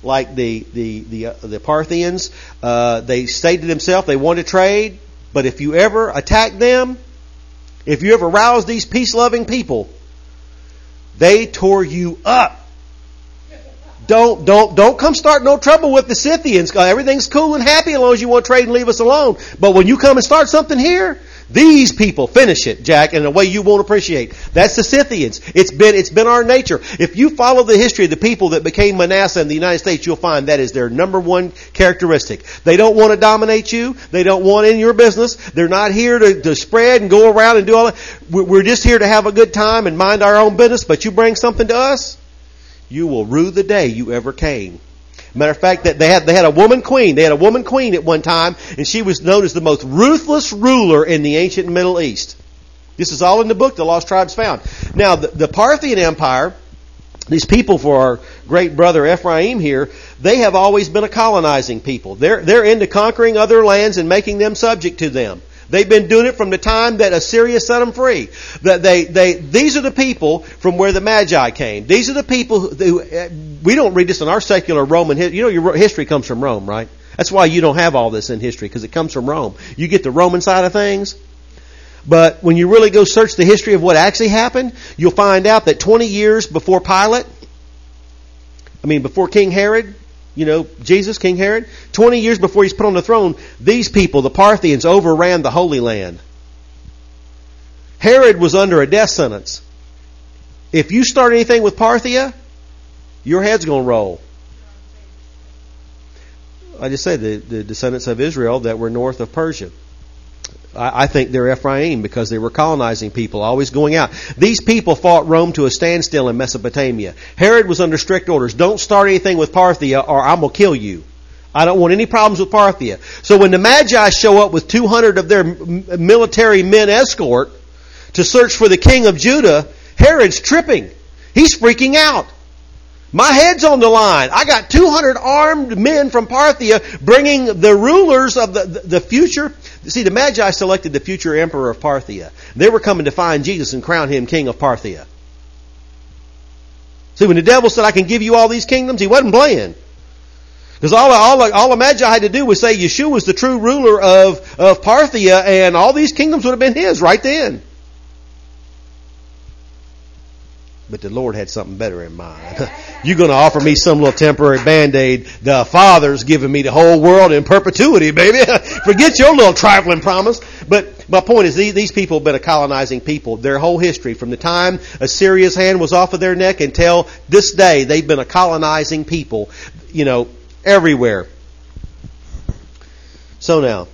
like the the the, uh, the Parthians. Uh, they stated to themselves they want to trade, but if you ever attack them, if you ever rouse these peace-loving people, they tore you up. Don't don't don't come start no trouble with the Scythians. Everything's cool and happy as long as you want to trade and leave us alone. But when you come and start something here, these people finish it, Jack, in a way you won't appreciate. That's the Scythians. It's been it's been our nature. If you follow the history of the people that became Manasseh in the United States, you'll find that is their number one characteristic. They don't want to dominate you. They don't want in your business. They're not here to, to spread and go around and do all that. We're just here to have a good time and mind our own business. But you bring something to us, you will rue the day you ever came. Matter of fact, that they had they had a woman queen. They had a woman queen at one time, and she was known as the most ruthless ruler in the ancient Middle East. This is all in the book The Lost Tribes Found. Now, the, the Parthian Empire, these people for our great brother Ephraim here, they have always been a colonizing people. They're they're into conquering other lands and making them subject to them. They've been doing it from the time that Assyria set them free. That they, they, these are the people from where the Magi came. These are the people who, we don't read this in our secular Roman history. You know your history comes from Rome, right? That's why you don't have all this in history, because it comes from Rome. You get the Roman side of things. But when you really go search the history of what actually happened, you'll find out that twenty years before Pilate, I mean before King Herod, you know, Jesus, King Herod, twenty years before he's put on the throne, these people, the Parthians, overran the Holy Land. Herod was under a death sentence. If you start anything with Parthia, your head's going to roll. I just said the, the descendants of Israel that were north of Persia. I think they're Ephraim because they were colonizing people, always going out. These people fought Rome to a standstill in Mesopotamia. Herod was under strict orders. Don't start anything with Parthia or I'm going to kill you. I don't want any problems with Parthia. So when the Magi show up with two hundred of their military men escort to search for the king of Judah, Herod's tripping. He's freaking out. My head's on the line. I got two hundred armed men from Parthia bringing the rulers of the, the, the future. See, the Magi selected the future emperor of Parthia. They were coming to find Jesus and crown him king of Parthia. See, when the devil said, I can give you all these kingdoms, he wasn't playing. Because all, all, all the Magi had to do was say Yeshua was the true ruler of, of Parthia, and all these kingdoms would have been his right then. But the Lord had something better in mind. You're going to offer me some little temporary Band-Aid. The Father's giving me the whole world in perpetuity, baby. Forget your little trifling promise. But my point is, these, these people have been a colonizing people. Their whole history, from the time Assyria's hand was off of their neck until this day, they've been a colonizing people, you know, everywhere. So now,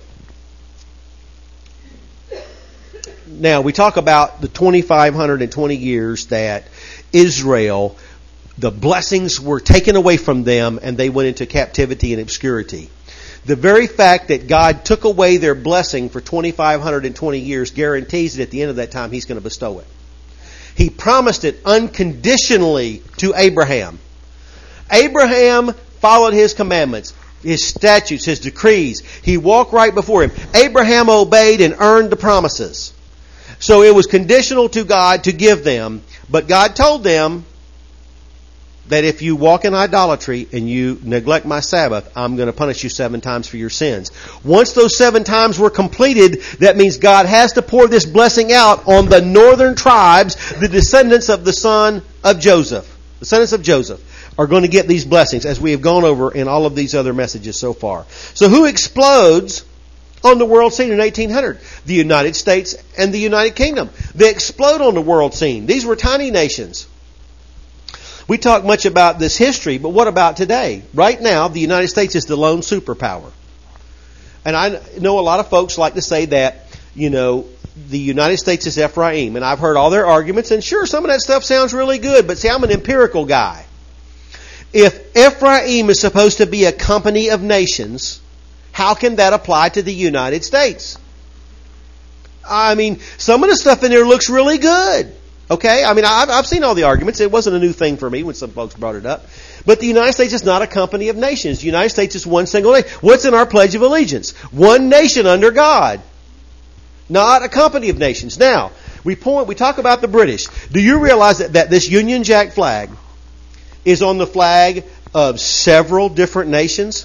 Now, we talk about the twenty-five hundred twenty years that Israel, the blessings were taken away from them and they went into captivity and obscurity. The very fact that God took away their blessing for twenty-five hundred twenty years guarantees that at the end of that time He's going to bestow it. He promised it unconditionally to Abraham. Abraham followed His commandments, His statutes, His decrees. He walked right before Him. Abraham obeyed and earned the promises. So it was conditional to God to give them, but God told them that if you walk in idolatry and you neglect my Sabbath, I'm going to punish you seven times for your sins. Once those seven times were completed, that means God has to pour this blessing out on the northern tribes, the descendants of the son of Joseph. The descendants of Joseph are going to get these blessings, as we have gone over in all of these other messages so far. So who explodes on the world scene in eighteen hundred? The United States and the United Kingdom. They explode on the world scene. These were tiny nations. We talk much about this history, but what about today? Right now, the United States is the lone superpower. And I know a lot of folks like to say that, you know, the United States is Ephraim. And I've heard all their arguments, and sure, some of that stuff sounds really good, but see, I'm an empirical guy. If Ephraim is supposed to be a company of nations, how can that apply to the United States? I mean, some of the stuff in there looks really good. Okay? I mean, I've, I've seen all the arguments. It wasn't a new thing for me when some folks brought it up. But the United States is not a company of nations. The United States is one single nation. What's in our Pledge of Allegiance? One nation under God. Not a company of nations. Now, we point, we talk about the British. Do you realize that, that this Union Jack flag is on the flag of several different nations.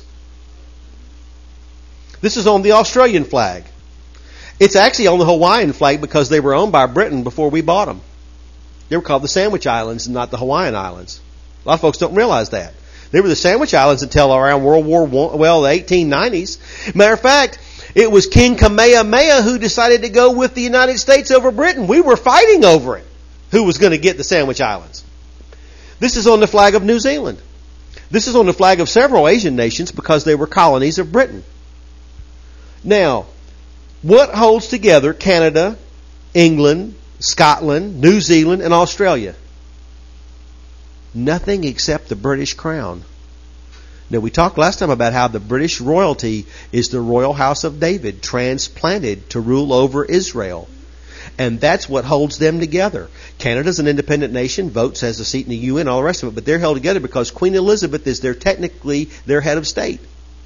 This is on the Australian flag. It's actually on the Hawaiian flag because they were owned by Britain before we bought them. They were called the Sandwich Islands and not the Hawaiian Islands. A lot of folks don't realize that. They were the Sandwich Islands until around World War One, well, the eighteen nineties. Matter of fact, it was King Kamehameha who decided to go with the United States over Britain. We were fighting over it. Who was going to get the Sandwich Islands? This is on the flag of New Zealand. This is on the flag of several Asian nations because they were colonies of Britain. Now, what holds together Canada, England, Scotland, New Zealand, and Australia? Nothing except the British crown. Now, we talked last time about how the British royalty is the royal house of David, transplanted to rule over Israel. And that's what holds them together. Canada's an independent nation, votes, has a seat in the U N, all the rest of it, but they're held together because Queen Elizabeth is their technically their head of state.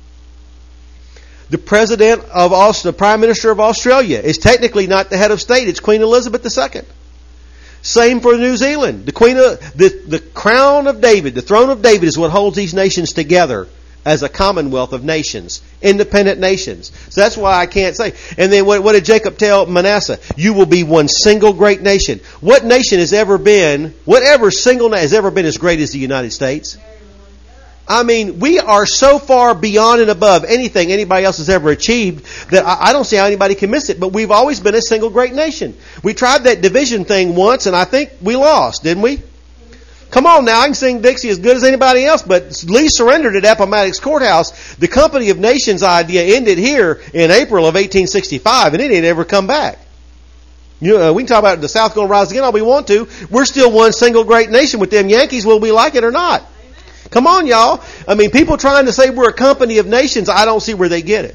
The president of Aust- the Prime Minister of Australia is technically not the head of state. It's Queen Elizabeth the Second. Same for New Zealand. The Queen of, the, the crown of David, the throne of David is what holds these nations together as a commonwealth of nations, independent nations. So that's why I can't say. And then what, what did Jacob tell Manasseh? You will be one single great nation. What nation has ever been, whatever single nation has ever been as great as the United States? I mean, we are so far beyond and above anything anybody else has ever achieved that I, I don't see how anybody can miss it. But we've always been a single great nation. We tried that division thing once, and I think we lost, didn't we? Come on now, I can sing Dixie as good as anybody else, but Lee surrendered at Appomattox Courthouse. The Company of Nations idea ended here in April of eighteen sixty-five, and it ain't ever come back. You know, we can talk about the South going to rise again all we want to. We're still one single great nation with them Yankees, whether we like it or not. Come on, y'all. I mean, people trying to say we're a company of nations, I don't see where they get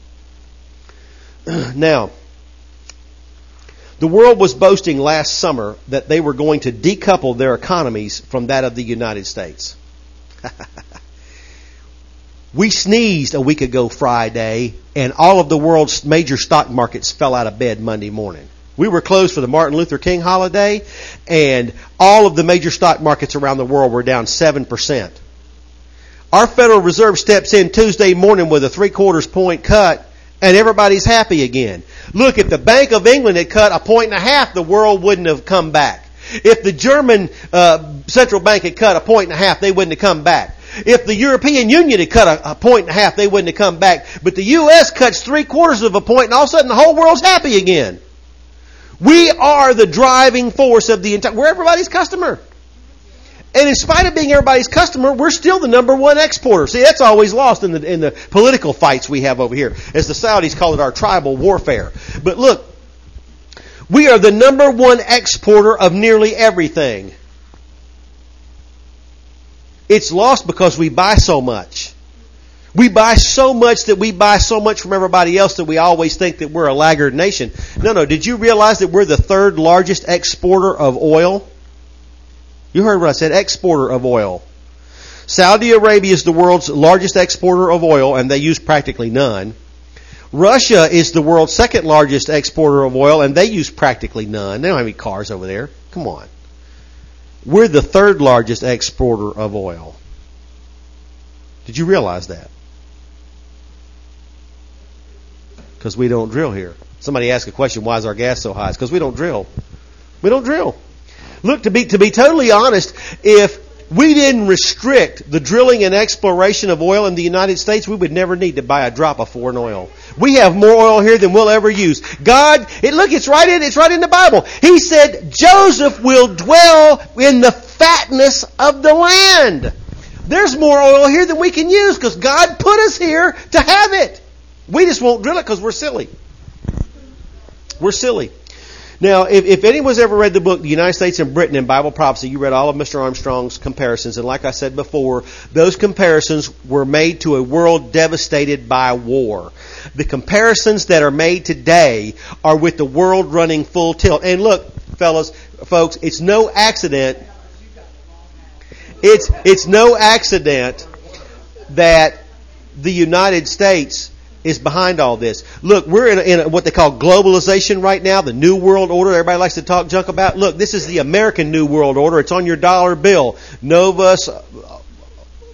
it. Now, the world was boasting last summer that they were going to decouple their economies from that of the United States. We sneezed a week ago Friday, and all of the world's major stock markets fell out of bed Monday morning. We were closed for the Martin Luther King holiday, and all of the major stock markets around the world were down seven percent. Our Federal Reserve steps in Tuesday morning with a three-quarters point cut, and everybody's happy again. Look, if the Bank of England had cut a point and a half, the world wouldn't have come back. If the German uh, central bank had cut a point and a half, they wouldn't have come back. If the European Union had cut a, a point and a half, they wouldn't have come back. But the U S cuts three-quarters of a point, and all of a sudden the whole world's happy again. We are the driving force of the entire... We're everybody's customer. And in spite of being everybody's customer, we're still the number one exporter. See, that's always lost in the in the political fights we have over here. As the Saudis call it, our tribal warfare. But look, we are the number one exporter of nearly everything. It's lost because we buy so much. We buy so much that we buy so much from everybody else that we always think that we're a laggard nation. No, no. Did you realize that we're the third largest exporter of oil? You heard what I said, exporter of oil. Saudi Arabia is the world's largest exporter of oil, and they use practically none. Russia is the world's second largest exporter of oil, and they use practically none. They don't have any cars over there. Come on. We're the third largest exporter of oil. Did you realize that? Because we don't drill here. Somebody asked a question, why is our gas so high? It's because we don't drill. We don't drill. Look, to be to be totally honest, if we didn't restrict the drilling and exploration of oil in the United States, we would never need to buy a drop of foreign oil. We have more oil here than we'll ever use. God, it, look, it's right in it's right in the Bible. He said Joseph will dwell in the fatness of the land. There's more oil here than we can use because God put us here to have it. We just won't drill it because we're silly. We're silly. Now, if, if anyone's ever read the book, The United States and Britain in Bible Prophecy, you read all of Mister Armstrong's comparisons. And like I said before, those comparisons were made to a world devastated by war. The comparisons that are made today are with the world running full tilt. And look, fellas, folks, it's no accident. It's, it's no accident that the United States is behind all this. Look, we're in, a, in a, what they call globalization right now, the New World Order. Everybody likes to talk junk about. Look, this is the American New World Order. It's on your dollar bill. Novus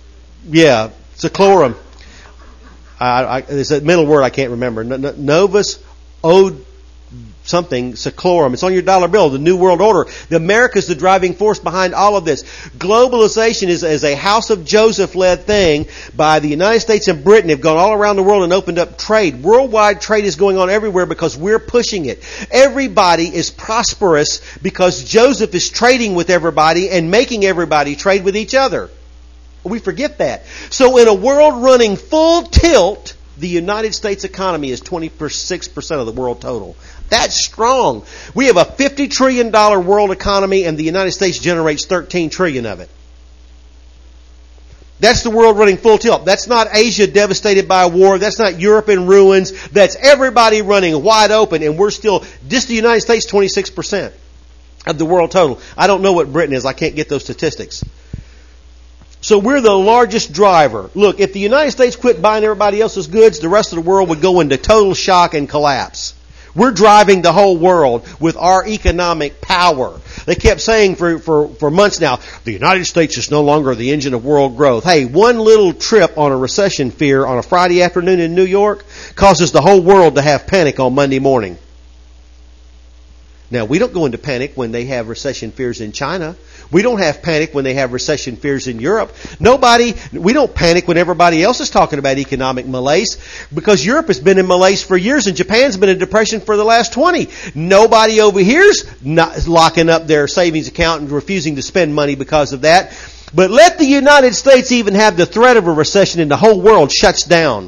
yeah, Seclorum. I, I, it's a middle word I can't remember. Novus Od something, Seclorum. It's on your dollar bill, the New World Order. The America's the driving force behind all of this. Globalization is, is a House of Joseph-led thing by the United States and Britain. Have gone all around the world and opened up trade. Worldwide trade is going on everywhere because we're pushing it. Everybody is prosperous because Joseph is trading with everybody and making everybody trade with each other. We forget that. So in a world running full tilt, the United States economy is twenty-six percent of the world total. That's strong. We have a fifty trillion dollars world economy and the United States generates thirteen trillion dollars of it. That's the world running full tilt. That's not Asia devastated by a war. That's not Europe in ruins. That's everybody running wide open, and we're still, just the United States, twenty-six percent of the world total. I don't know what Britain is. I can't get those statistics. So we're the largest driver. Look, if the United States quit buying everybody else's goods, the rest of the world would go into total shock and collapse. We're driving the whole world with our economic power. They kept saying for, for, for months now, the United States is no longer the engine of world growth. Hey, one little trip on a recession fear on a Friday afternoon in New York causes the whole world to have panic on Monday morning. Now, we don't go into panic when they have recession fears in China. We don't have panic when they have recession fears in Europe. Nobody, we don't panic when everybody else is talking about economic malaise because Europe has been in malaise for years and Japan's been in depression for the last twenty. Nobody over here's not locking up their savings account and refusing to spend money because of that. But let the United States even have the threat of a recession and the whole world shuts down.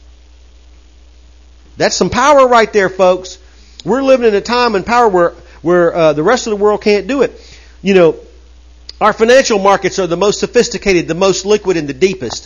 That's some power right there, folks. We're living in a time and power where, where uh, the rest of the world can't do it. You know, our financial markets are the most sophisticated, the most liquid, and the deepest.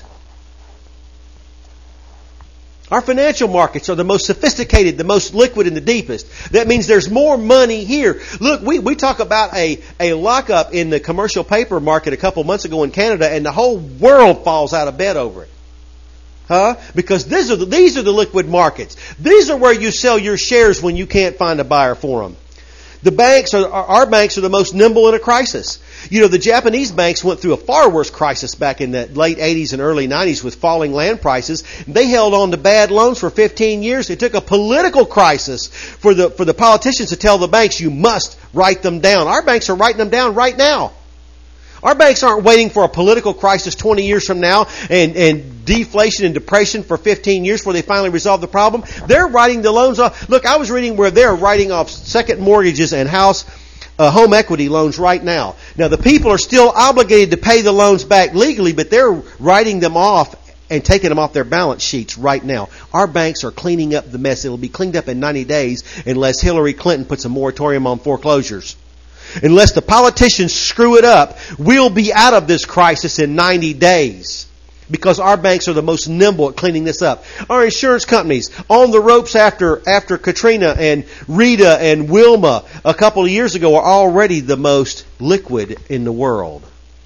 Our financial markets are the most sophisticated, the most liquid, and the deepest. That means there's more money here. Look, we, we talk about a, a lockup in the commercial paper market a couple months ago in Canada, and the whole world falls out of bed over it. Huh? Because these are the, these are the liquid markets. These are where you sell your shares when you can't find a buyer for them. The banks are, our banks are the most nimble in a crisis. You know, the Japanese banks went through a far worse crisis back in the late eighties and early nineties with falling land prices. They held on to bad loans for fifteen years. It took a political crisis for the, for the politicians to tell the banks, you must write them down. Our banks are writing them down right now. Our banks aren't waiting for a political crisis twenty years from now and, and deflation and depression for fifteen years before they finally resolve the problem. They're writing the loans off. Look, I was reading where they're writing off second mortgages and house uh, home equity loans right now. Now, the people are still obligated to pay the loans back legally, but they're writing them off and taking them off their balance sheets right now. Our banks are cleaning up the mess. It'll be cleaned up in ninety days unless Hillary Clinton puts a moratorium on foreclosures. Unless the politicians screw it up, we'll be out of this crisis in ninety days. Because our banks are the most nimble at cleaning this up. Our insurance companies on the ropes after after Katrina and Rita and Wilma a couple of years ago are already the most liquid in the world.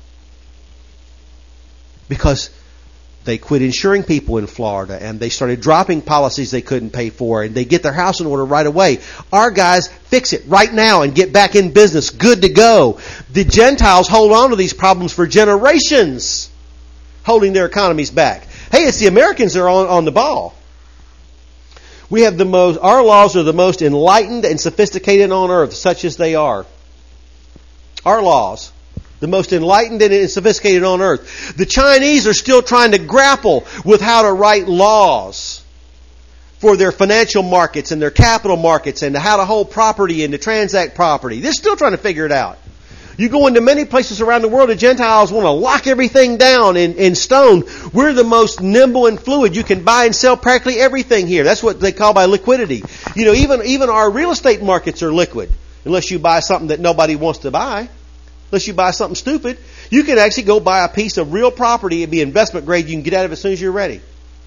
Because they quit insuring people in Florida and they started dropping policies they couldn't pay for and they get their house in order right away. Our guys fix it right now and get back in business, good to go. The Gentiles hold on to these problems for generations, holding their economies back. Hey, it's the Americans that are on, on the ball. We have the most, our laws are the most enlightened and sophisticated on earth, such as they are. Our laws. The most enlightened and sophisticated on earth. The Chinese are still trying to grapple with how to write laws for their financial markets and their capital markets and how to hold property and to transact property. They're still trying to figure it out. You go into many places around the world, the Gentiles want to lock everything down in, in stone. We're the most nimble and fluid. You can buy and sell practically everything here. That's what they call by liquidity. You know, even, even our real estate markets are liquid. Unless you buy something that nobody wants to buy. Unless you buy something stupid. You can actually go buy a piece of real property and be investment grade. You can get out of it as soon as you're ready.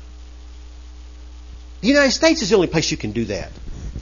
The United States is the only place you can do that.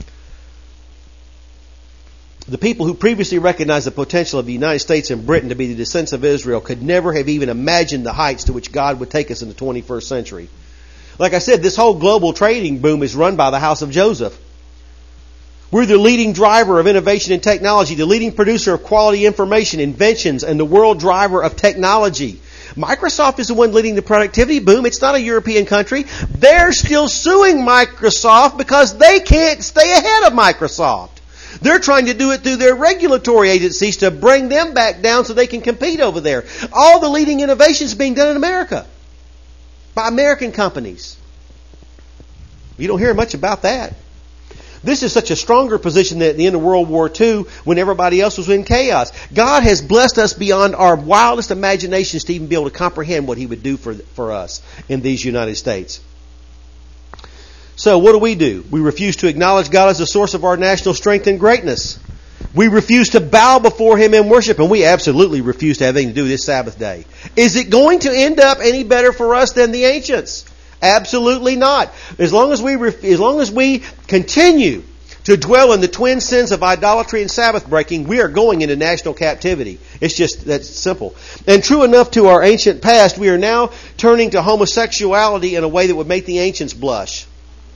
The people who previously recognized the potential of the United States and Britain to be the descendants of Israel could never have even imagined the heights to which God would take us in the twenty-first century. Like I said, this whole global trading boom is run by the house of Joseph. We're the leading driver of innovation and technology, the leading producer of quality information, inventions, and the world driver of technology. Microsoft is the one leading the productivity boom. It's not a European country. They're still suing Microsoft because they can't stay ahead of Microsoft. They're trying to do it through their regulatory agencies to bring them back down so they can compete over there. All the leading innovations being done in America by American companies. You don't hear much about that. This is such a stronger position than at the end of World War Two when everybody else was in chaos. God has blessed us beyond our wildest imaginations to even be able to comprehend what He would do for, for us in these United States. So what do we do? We refuse to acknowledge God as the source of our national strength and greatness. We refuse to bow before Him in worship, and we absolutely refuse to have anything to do this Sabbath day. Is it going to end up any better for us than the ancients? Absolutely not. As long as we as long as we continue to dwell in the twin sins of idolatry and Sabbath breaking, we are going into national captivity. It's just that simple. And true enough to our ancient past, we are now turning to homosexuality in a way that would make the ancients blush.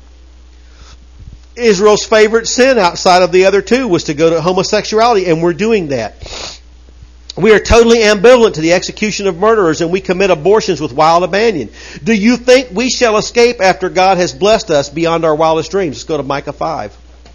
Israel's favorite sin outside of the other two was to go to homosexuality, and we're doing that. We are totally ambivalent to the execution of murderers, and we commit abortions with wild abandon. Do you think we shall escape after God has blessed us beyond our wildest dreams? Let's go to Micah five.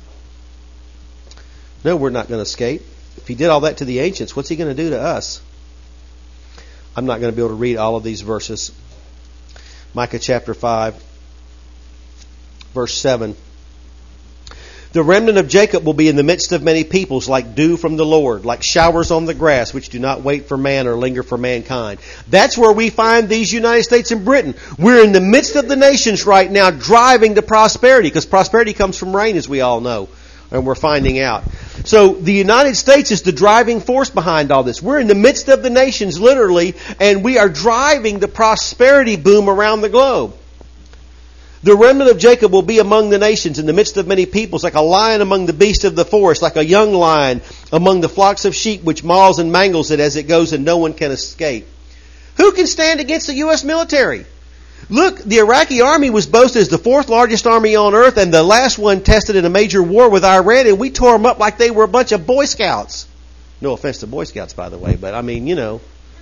No, we're not going to escape. If He did all that to the ancients, what's He going to do to us? I'm not going to be able to read all of these verses. Micah chapter five, verse seven. The remnant of Jacob will be in the midst of many peoples, like dew from the Lord, like showers on the grass, which do not wait for man or linger for mankind. That's where we find these United States and Britain. We're in the midst of the nations right now, driving to prosperity, because prosperity comes from rain, as we all know, and we're finding out. So the United States is the driving force behind all this. We're in the midst of the nations, literally, and we are driving the prosperity boom around the globe. The remnant of Jacob will be among the nations in the midst of many peoples, like a lion among the beasts of the forest, like a young lion among the flocks of sheep, which mauls and mangles it as it goes, and no one can escape. Who can stand against the U S military? Look, the Iraqi army was boasted as the fourth largest army on earth, and the last one tested in a major war with Iran, and we tore them up like they were a bunch of Boy Scouts. No offense to Boy Scouts, by the way, but I mean, you know.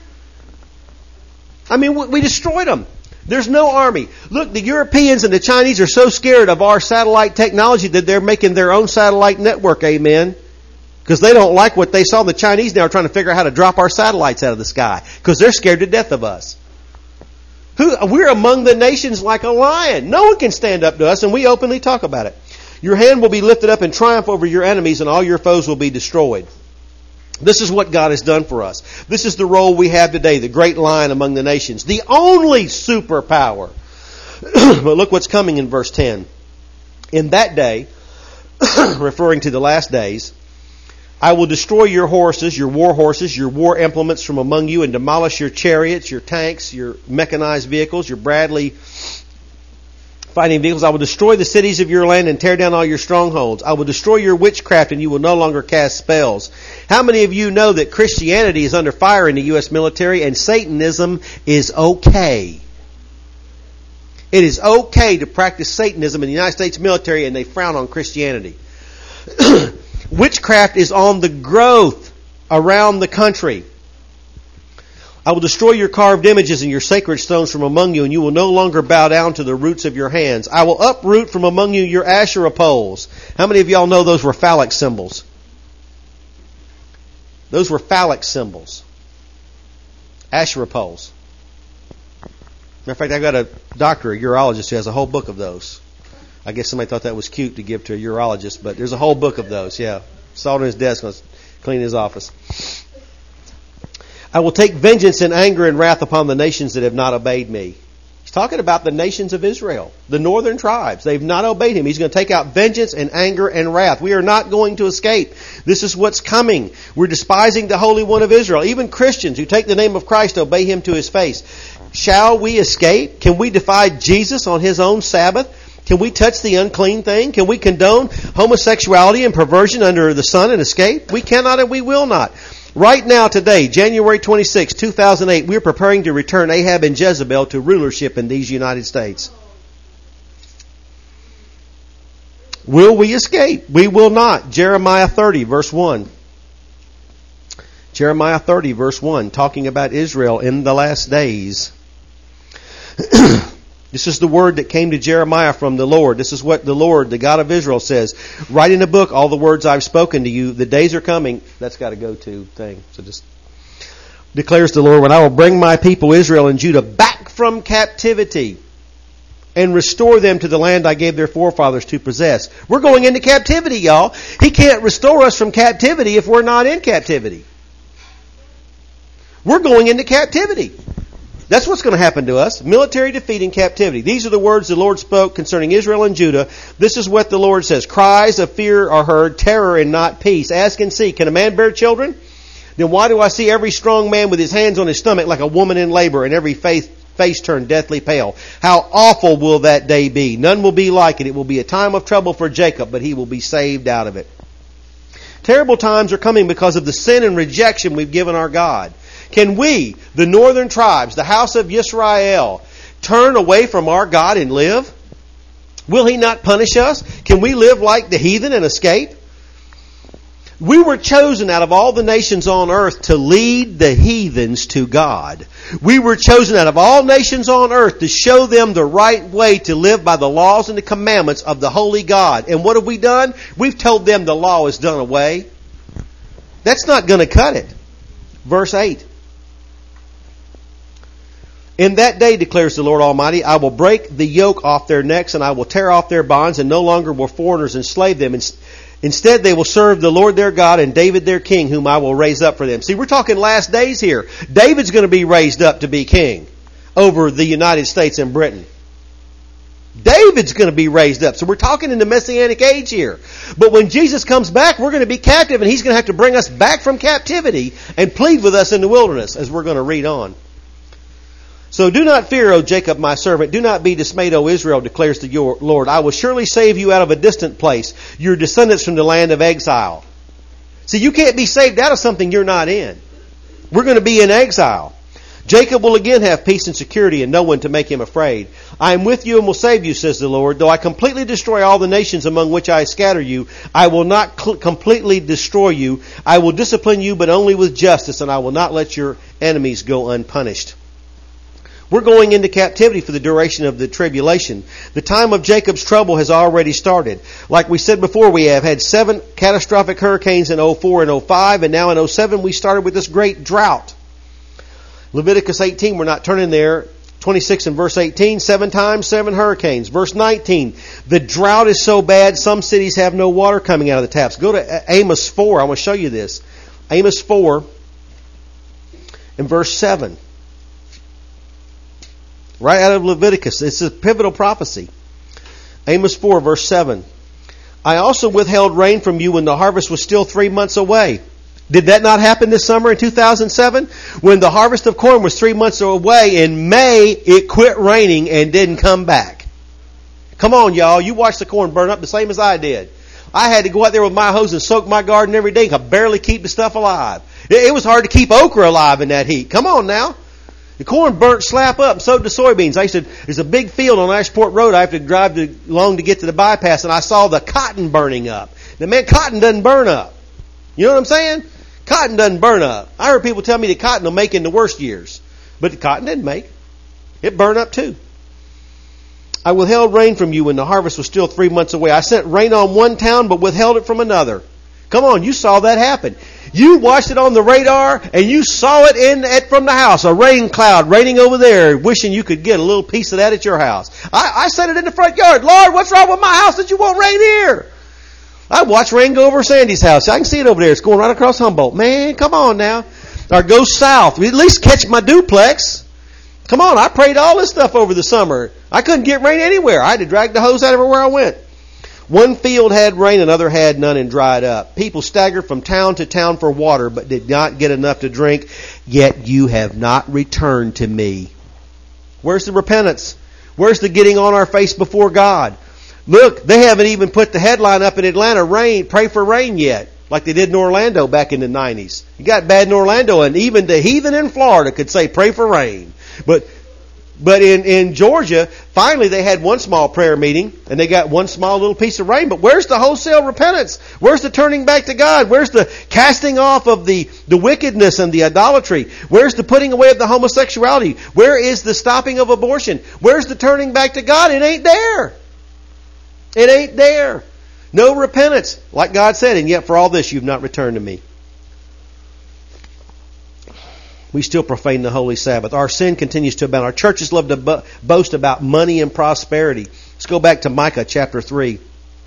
I mean, we destroyed them. There's no army. Look, the Europeans and the Chinese are so scared of our satellite technology that they're making their own satellite network, amen? Because they don't like what they saw. The Chinese now are trying to figure out how to drop our satellites out of the sky because they're scared to death of us. Who, we're among the nations like a lion. No one can stand up to us, and we openly talk about it. Your hand will be lifted up in triumph over your enemies, and all your foes will be destroyed. This is what God has done for us. This is the role we have today, the great lion among the nations, the only superpower. But look what's coming in verse ten. In that day, referring to the last days, I will destroy your horses, your war horses, your war implements from among you, and demolish your chariots, your tanks, your mechanized vehicles, your Bradley fighting vehicles. I will destroy the cities of your land and tear down all your strongholds. I will destroy your witchcraft, and you will no longer cast spells. How many of you know that Christianity is under fire in the U S military, and Satanism is okay? It is okay to practice Satanism in the United States military, and they frown on Christianity. Witchcraft is on the growth around the country. I will destroy your carved images and your sacred stones from among you, and you will no longer bow down to the roots of your hands. I will uproot from among you your Asherah poles. How many of y'all know those were phallic symbols? Those were phallic symbols. Asherah poles. Matter of fact, I've got a doctor, a urologist, who has a whole book of those. I guess somebody thought that was cute to give to a urologist, but there's a whole book of those, yeah. Saw it on his desk, let's clean his office. I will take vengeance and anger and wrath upon the nations that have not obeyed me. He's talking about the nations of Israel, the northern tribes. They've not obeyed him. He's going to take out vengeance and anger and wrath. We are not going to escape. This is what's coming. We're despising the Holy One of Israel. Even Christians who take the name of Christ obey him to his face. Shall we escape? Can we defy Jesus on his own Sabbath? Can we touch the unclean thing? Can we condone homosexuality and perversion under the sun and escape? We cannot and we will not. Right now, today, January twenty-sixth, two thousand eight, we're preparing to return Ahab and Jezebel to rulership in these United States. Will we escape? We will not. Jeremiah thirty, verse one. Jeremiah thirty verse one, talking about Israel in the last days. This is the word that came to Jeremiah from the Lord. This is what the Lord, the God of Israel, says. Write in a book all the words I've spoken to you. The days are coming. That's got to go to thing. So just declares the Lord, when I will bring my people Israel and Judah back from captivity and restore them to the land I gave their forefathers to possess. We're going into captivity, y'all. He can't restore us from captivity if we're not in captivity. We're going into captivity. That's what's going to happen to us. Military defeat and captivity. These are the words the Lord spoke concerning Israel and Judah. This is what the Lord says. Cries of fear are heard, terror and not peace. Ask and see, can a man bear children? Then why do I see every strong man with his hands on his stomach like a woman in labor and every face, face turned deathly pale? How awful will that day be? None will be like it. It will be a time of trouble for Jacob, but he will be saved out of it. Terrible times are coming because of the sin and rejection we've given our God. Can we, the northern tribes, the house of Yisrael, turn away from our God and live? Will He not punish us? Can we live like the heathen and escape? We were chosen out of all the nations on earth to lead the heathens to God. We were chosen out of all nations on earth to show them the right way to live by the laws and the commandments of the holy God. And what have we done? We've told them the law is done away. That's not going to cut it. Verse eight. In that day, declares the Lord Almighty, I will break the yoke off their necks and I will tear off their bonds, and no longer will foreigners enslave them. Instead, they will serve the Lord their God and David their king, whom I will raise up for them. See, we're talking last days here. David's going to be raised up to be king over the United States and Britain. David's going to be raised up. So we're talking in the Messianic age here. But when Jesus comes back, we're going to be captive, and He's going to have to bring us back from captivity and plead with us in the wilderness, as we're going to read on. So do not fear, O Jacob, my servant. Do not be dismayed, O Israel, declares the Lord. I will surely save you out of a distant place, your descendants from the land of exile. See, you can't be saved out of something you're not in. We're going to be in exile. Jacob will again have peace and security and no one to make him afraid. I am with you and will save you, says the Lord. Though I completely destroy all the nations among which I scatter you, I will not cl- completely destroy you. I will discipline you, but only with justice, and I will not let your enemies go unpunished. We're going into captivity for the duration of the tribulation. The time of Jacob's trouble has already started. Like we said before, we have had seven catastrophic hurricanes in oh four and oh five, and now in oh seven we started with this great drought. Leviticus eighteen, we're not turning there. twenty-six and verse eighteen, seven times, seven hurricanes. Verse nineteen, the drought is so bad, some cities have no water coming out of the taps. Go to Amos four, I want to show you this. Amos four and verse seven. Right out of Leviticus. It's a pivotal prophecy. Amos four, verse seven. I also withheld rain from you when the harvest was still three months away. Did that not happen this summer in two thousand seven? When the harvest of corn was three months away, in May it quit raining and didn't come back. Come on, y'all. You watched the corn burn up the same as I did. I had to go out there with my hose and soak my garden every day. I could barely keep the stuff alive. It was hard to keep okra alive in that heat. Come on now. The corn burnt slap up, and so did the soybeans. I used to, there's a big field on Ashport Road. I have to drive to, along to get to the bypass, and I saw the cotton burning up. Now, man, cotton doesn't burn up. You know what I'm saying? Cotton doesn't burn up. I heard people tell me that cotton will make in the worst years. But the cotton didn't make. It burned up too. I withheld rain from you when the harvest was still three months away. I sent rain on one town, but withheld it from another. Come on, you saw that happen. You watched it on the radar, and you saw it in at, from the house. A rain cloud raining over there, wishing you could get a little piece of that at your house. I, I said it in the front yard. Lord, what's wrong with my house that you won't rain here? I watched rain go over Sandy's house. I can see it over there. It's going right across Humboldt. Man, come on now. Or go south. At least catch my duplex. Come on, I prayed all this stuff over the summer. I couldn't get rain anywhere. I had to drag the hose out everywhere I went. One field had rain, another had none and dried up. People staggered from town to town for water, but did not get enough to drink. Yet you have not returned to me. Where's the repentance? Where's the getting on our face before God? Look, they haven't even put the headline up in Atlanta, rain, pray for rain yet, like they did in Orlando back in the nineties. It got bad in Orlando, and even the heathen in Florida could say, pray for rain. But But in, in Georgia, finally they had one small prayer meeting and they got one small little piece of rain. But where's the wholesale repentance? Where's the turning back to God? Where's the casting off of the, the wickedness and the idolatry? Where's the putting away of the homosexuality? Where is the stopping of abortion? Where's the turning back to God? It ain't there. It ain't there. No repentance, like God said, and yet for all this you've not returned to me. We still profane the holy Sabbath. Our sin continues to abound. Our churches love to bo- boast about money and prosperity. Let's go back to Micah chapter three.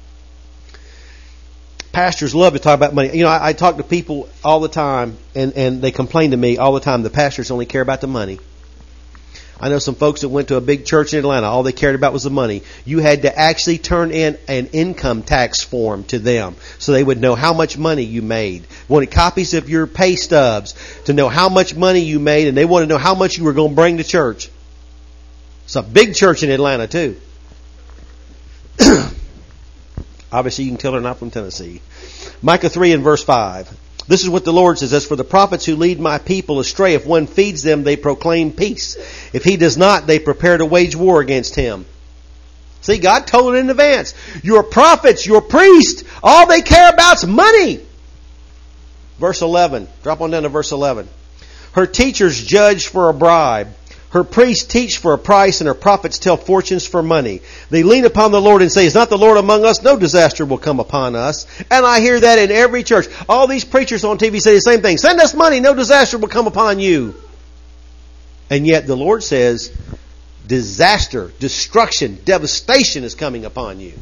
Pastors love to talk about money. You know, I, I talk to people all the time, and, and they complain to me all the time, the pastors only care about the money. I know some folks that went to a big church in Atlanta. All they cared about was the money. You had to actually turn in an income tax form to them so they would know how much money you made. Wanted copies of your pay stubs to know how much money you made, and they wanted to know how much you were going to bring to church. It's a big church in Atlanta, too. Obviously, you can tell they're not from Tennessee. Micah three and verse five. This is what the Lord says, as for the prophets who lead my people astray, if one feeds them, they proclaim peace. If he does not, they prepare to wage war against him. See, God told it in advance. Your prophets, your priests, all they care about is money. Verse eleven. Drop on down to verse eleven. Her teachers judge for a bribe. Her priests teach for a price, and her prophets tell fortunes for money. They lean upon the Lord and say, is not the Lord among us? No disaster will come upon us. And I hear that in every church. All these preachers on T V say the same thing. Send us money, no disaster will come upon you. And yet the Lord says, disaster, destruction, devastation is coming upon you.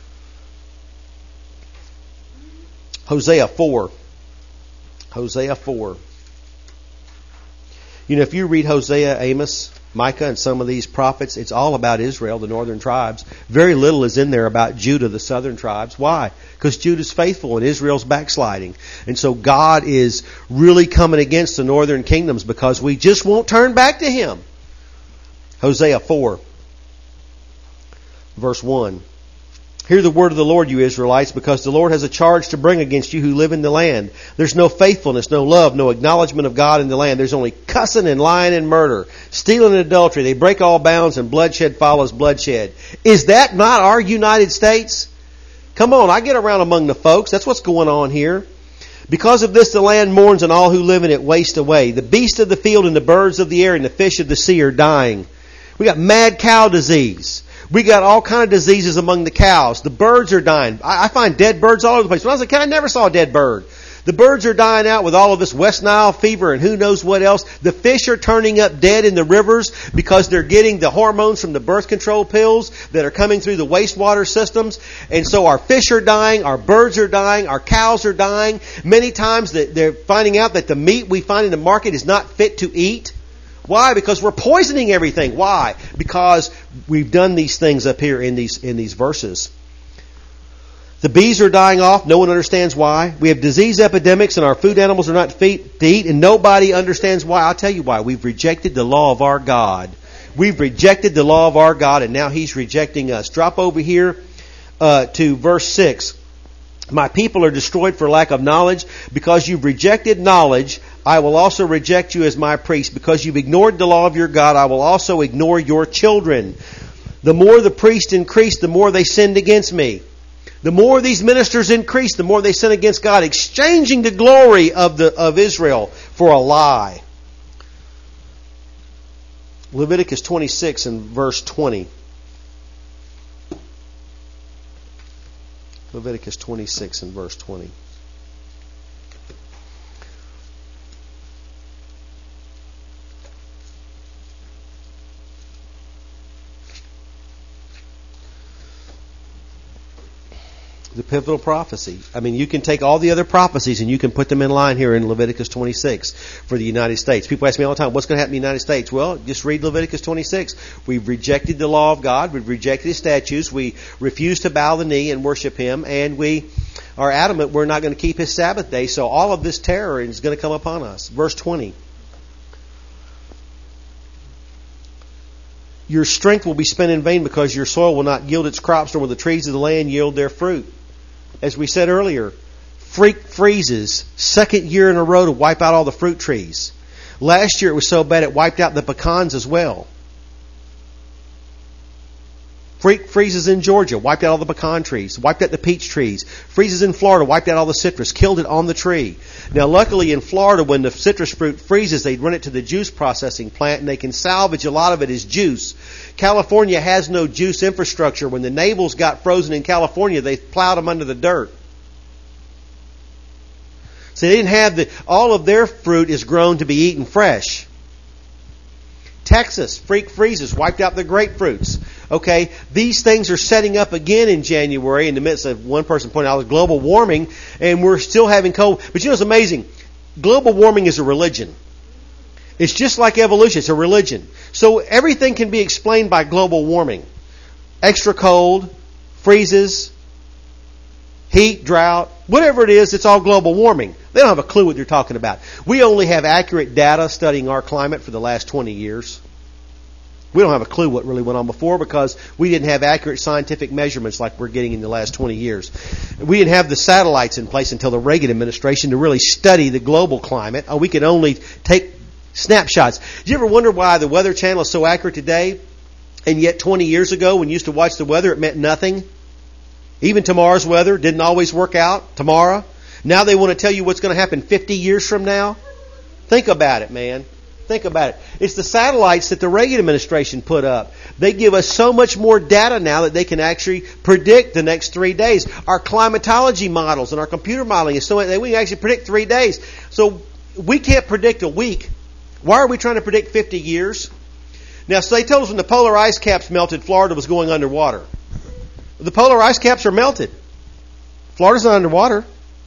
Hosea four. Hosea four. You know, if you read Hosea, Amos, Micah, and some of these prophets, it's all about Israel, the northern tribes. Very little is in there about Judah, the southern tribes. Why? Because Judah's faithful and Israel's backsliding. And so God is really coming against the northern kingdoms because we just won't turn back to Him. Hosea four, verse one. Hear the word of the Lord, you Israelites, because the Lord has a charge to bring against you who live in the land. There's no faithfulness, no love, no acknowledgement of God in the land. There's only cussing and lying and murder, stealing and adultery. They break all bounds, and bloodshed follows bloodshed. Is that not our United States? Come on, I get around among the folks. That's what's going on here. Because of this, the land mourns, and all who live in it waste away. The beasts of the field and the birds of the air and the fish of the sea are dying. We got mad cow disease. We got all kind of diseases among the cows. The birds are dying. I, I find dead birds all over the place. When I was a kid, I never saw a dead bird. The birds are dying out with all of this West Nile fever and who knows what else. The fish are turning up dead in the rivers because they're getting the hormones from the birth control pills that are coming through the wastewater systems. And so our fish are dying, our birds are dying, our cows are dying. Many times they're finding out that the meat we find in the market is not fit to eat. Why? Because we're poisoning everything. Why? Because we've done these things up here in these in these verses. The bees are dying off. No one understands why. We have disease epidemics and our food animals are not fit to eat and nobody understands why. I'll tell you why. We've rejected the law of our God. We've rejected the law of our God and now He's rejecting us. Drop over here uh, to verse six. My people are destroyed for lack of knowledge. Because you've rejected knowledge, I will also reject you as my priest. Because you've ignored the law of your God, I will also ignore your children. The more the priests increased, the more they sinned against me. The more these ministers increased, the more they sin against God, exchanging the glory of the of Israel for a lie. Leviticus twenty-six and verse twenty. Leviticus twenty-six and verse twenty. The pivotal prophecy. I mean, you can take all the other prophecies and you can put them in line here in Leviticus twenty-six for the United States. People ask me all the time, what's going to happen in the United States? Well, just read Leviticus twenty-six. We've rejected the law of God. We've rejected His statutes. We refuse to bow the knee and worship Him. And we are adamant we're not going to keep His Sabbath day. So all of this terror is going to come upon us. Verse twenty. Your strength will be spent in vain because your soil will not yield its crops, nor will the trees of the land yield their fruit. As we said earlier, freak freezes, second year in a row to wipe out all the fruit trees. Last year it was so bad it wiped out the pecans as well. Freezes in Georgia, wiped out all the pecan trees, wiped out the peach trees. Freezes in Florida, wiped out all the citrus, killed it on the tree. Now, luckily in Florida, when the citrus fruit freezes, they run it to the juice processing plant, and they can salvage a lot of it as juice. California has no juice infrastructure. When the navels got frozen in California, they plowed them under the dirt. So they didn't have the, all of their fruit is grown to be eaten fresh. Texas, freak freezes, wiped out the grapefruits. Okay, these things are setting up again in January in the midst of, one person pointed out, global warming, and we're still having cold. But you know, it's amazing. Global warming is a religion. It's just like evolution. It's a religion. So everything can be explained by global warming. Extra cold, freezes, heat, drought, whatever it is, it's all global warming. They don't have a clue what they're talking about. We only have accurate data studying our climate for the last twenty years. We don't have a clue what really went on before because we didn't have accurate scientific measurements like we're getting in the last twenty years. We didn't have the satellites in place until the Reagan administration to really study the global climate. We could only take snapshots. Do you ever wonder why the Weather Channel is so accurate today? And yet twenty years ago when you used to watch the weather, it meant nothing? Even tomorrow's weather didn't always work out. Tomorrow. Now they want to tell you what's going to happen fifty years from now. Think about it, man. Think about it. It's the satellites that the Reagan administration put up. They give us so much more data now that they can actually predict the next three days. Our climatology models and our computer modeling is so that we can actually predict three days. So we can't predict a week. Why are we trying to predict fifty years? Now, so they told us when the polar ice caps melted, Florida was going underwater. The polar ice caps are melted. Florida's not underwater.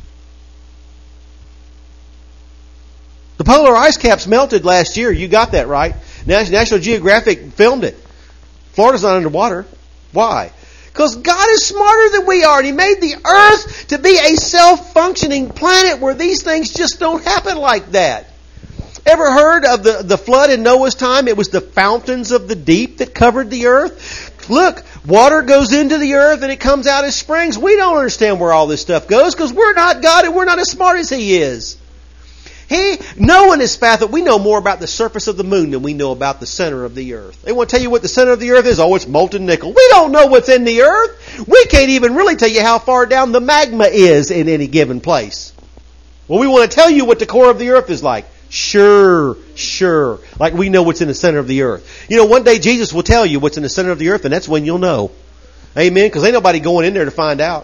The polar ice caps melted last year. You got that right. National Geographic filmed it. Florida's not underwater. Why? Because God is smarter than we are, and He made the earth to be a self-functioning planet where these things just don't happen like that. Ever heard of the, the flood in Noah's time? It was the fountains of the deep that covered the earth. Look, water goes into the earth and it comes out as springs. We don't understand where all this stuff goes because we're not God and we're not as smart as He is. He, Noah and his fathom, we know more about the surface of the moon than we know about the center of the earth. They want to tell you what the center of the earth is. Oh, it's molten nickel. We don't know what's in the earth. We can't even really tell you how far down the magma is in any given place. Well, we want to tell you what the core of the earth is like. Sure, sure. Like we know what's in the center of the earth. You know, one day Jesus will tell you what's in the center of the earth, and that's when you'll know. Amen? Because ain't nobody going in there to find out.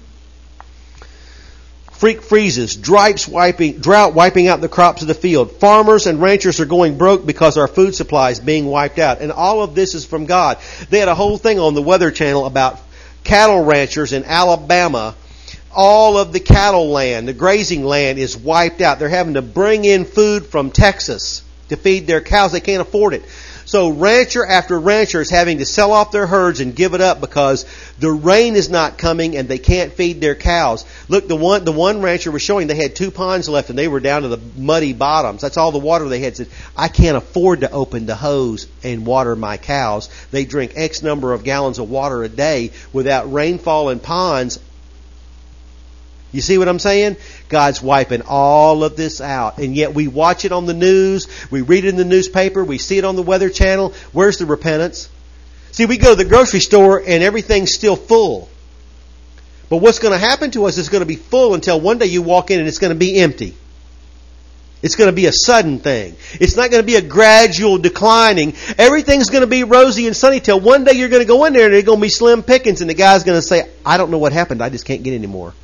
Freak freezes, droughts wiping, drought wiping out the crops of the field. Farmers and ranchers are going broke because our food supply is being wiped out. And all of this is from God. They had a whole thing on the Weather Channel about cattle ranchers in Alabama. All of the cattle land, the grazing land is wiped out. They're having to bring in food from Texas to feed their cows. They can't afford it. So rancher after rancher is having to sell off their herds and give it up because the rain is not coming and they can't feed their cows. Look, the one the one rancher was showing they had two ponds left and they were down to the muddy bottoms. That's all the water they had. Said, I can't afford to open the hose and water my cows. They drink X number of gallons of water a day without rainfall in ponds. You see what I'm saying? God's wiping all of this out. And yet we watch it on the news. We read it in the newspaper. We see it on the Weather Channel. Where's the repentance? See, we go to the grocery store and everything's still full. But what's going to happen to us is going to be full until one day you walk in and it's going to be empty. It's going to be a sudden thing. It's not going to be a gradual declining. Everything's going to be rosy and sunny till one day you're going to go in there and it's going to be slim pickings and the guy's going to say, I don't know what happened. I just can't get any more.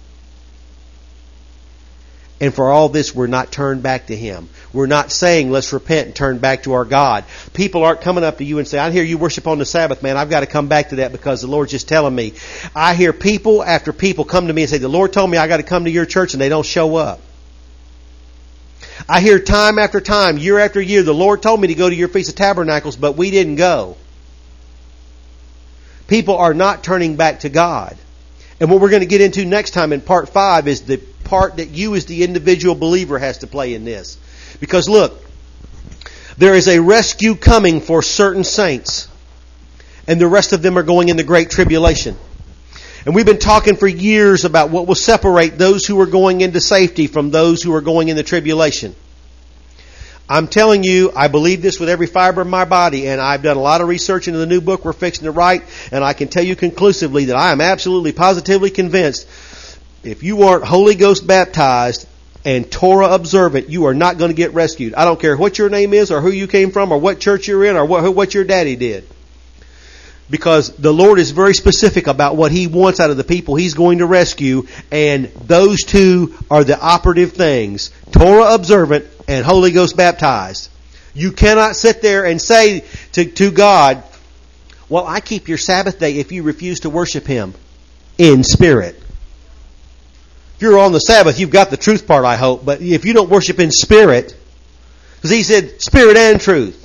And for all this, we're not turned back to Him. We're not saying, let's repent and turn back to our God. People aren't coming up to you and say, I hear you worship on the Sabbath, man. I've got to come back to that because the Lord's just telling me. I hear people after people come to me and say, the Lord told me I got to come to your church, and they don't show up. I hear time after time, year after year, the Lord told me to go to your Feast of Tabernacles, but we didn't go. People are not turning back to God. And what we're going to get into next time in part five is the part that you as the individual believer has to play in this. Because look, there is a rescue coming for certain saints. And the rest of them are going in the Great Tribulation. And we've been talking for years about what will separate those who are going into safety from those who are going in the tribulation. I'm telling you, I believe this with every fiber of my body, and I've done a lot of research into the new book we're fixing to write, and I can tell you conclusively that I am absolutely, positively convinced if you aren't Holy Ghost baptized and Torah observant, you are not going to get rescued. I don't care what your name is or who you came from or what church you're in or what, what your daddy did. Because the Lord is very specific about what He wants out of the people He's going to rescue, and those two are the operative things. Torah observant and Holy Ghost baptized. You cannot sit there and say to, to God, well, I keep your Sabbath day if you refuse to worship Him in spirit. If you're on the Sabbath, you've got the truth part, I hope, but if you don't worship in spirit, because He said spirit and truth.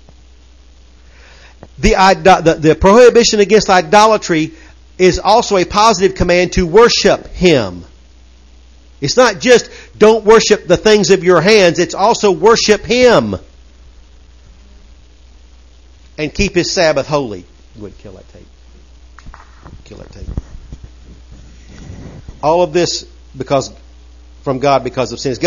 The, the, the prohibition against idolatry is also a positive command to worship Him. It's not just don't worship the things of your hands, it's also worship Him. And keep His Sabbath holy. Go ahead and kill that tape. Kill that tape. All of this because from God because of sins. God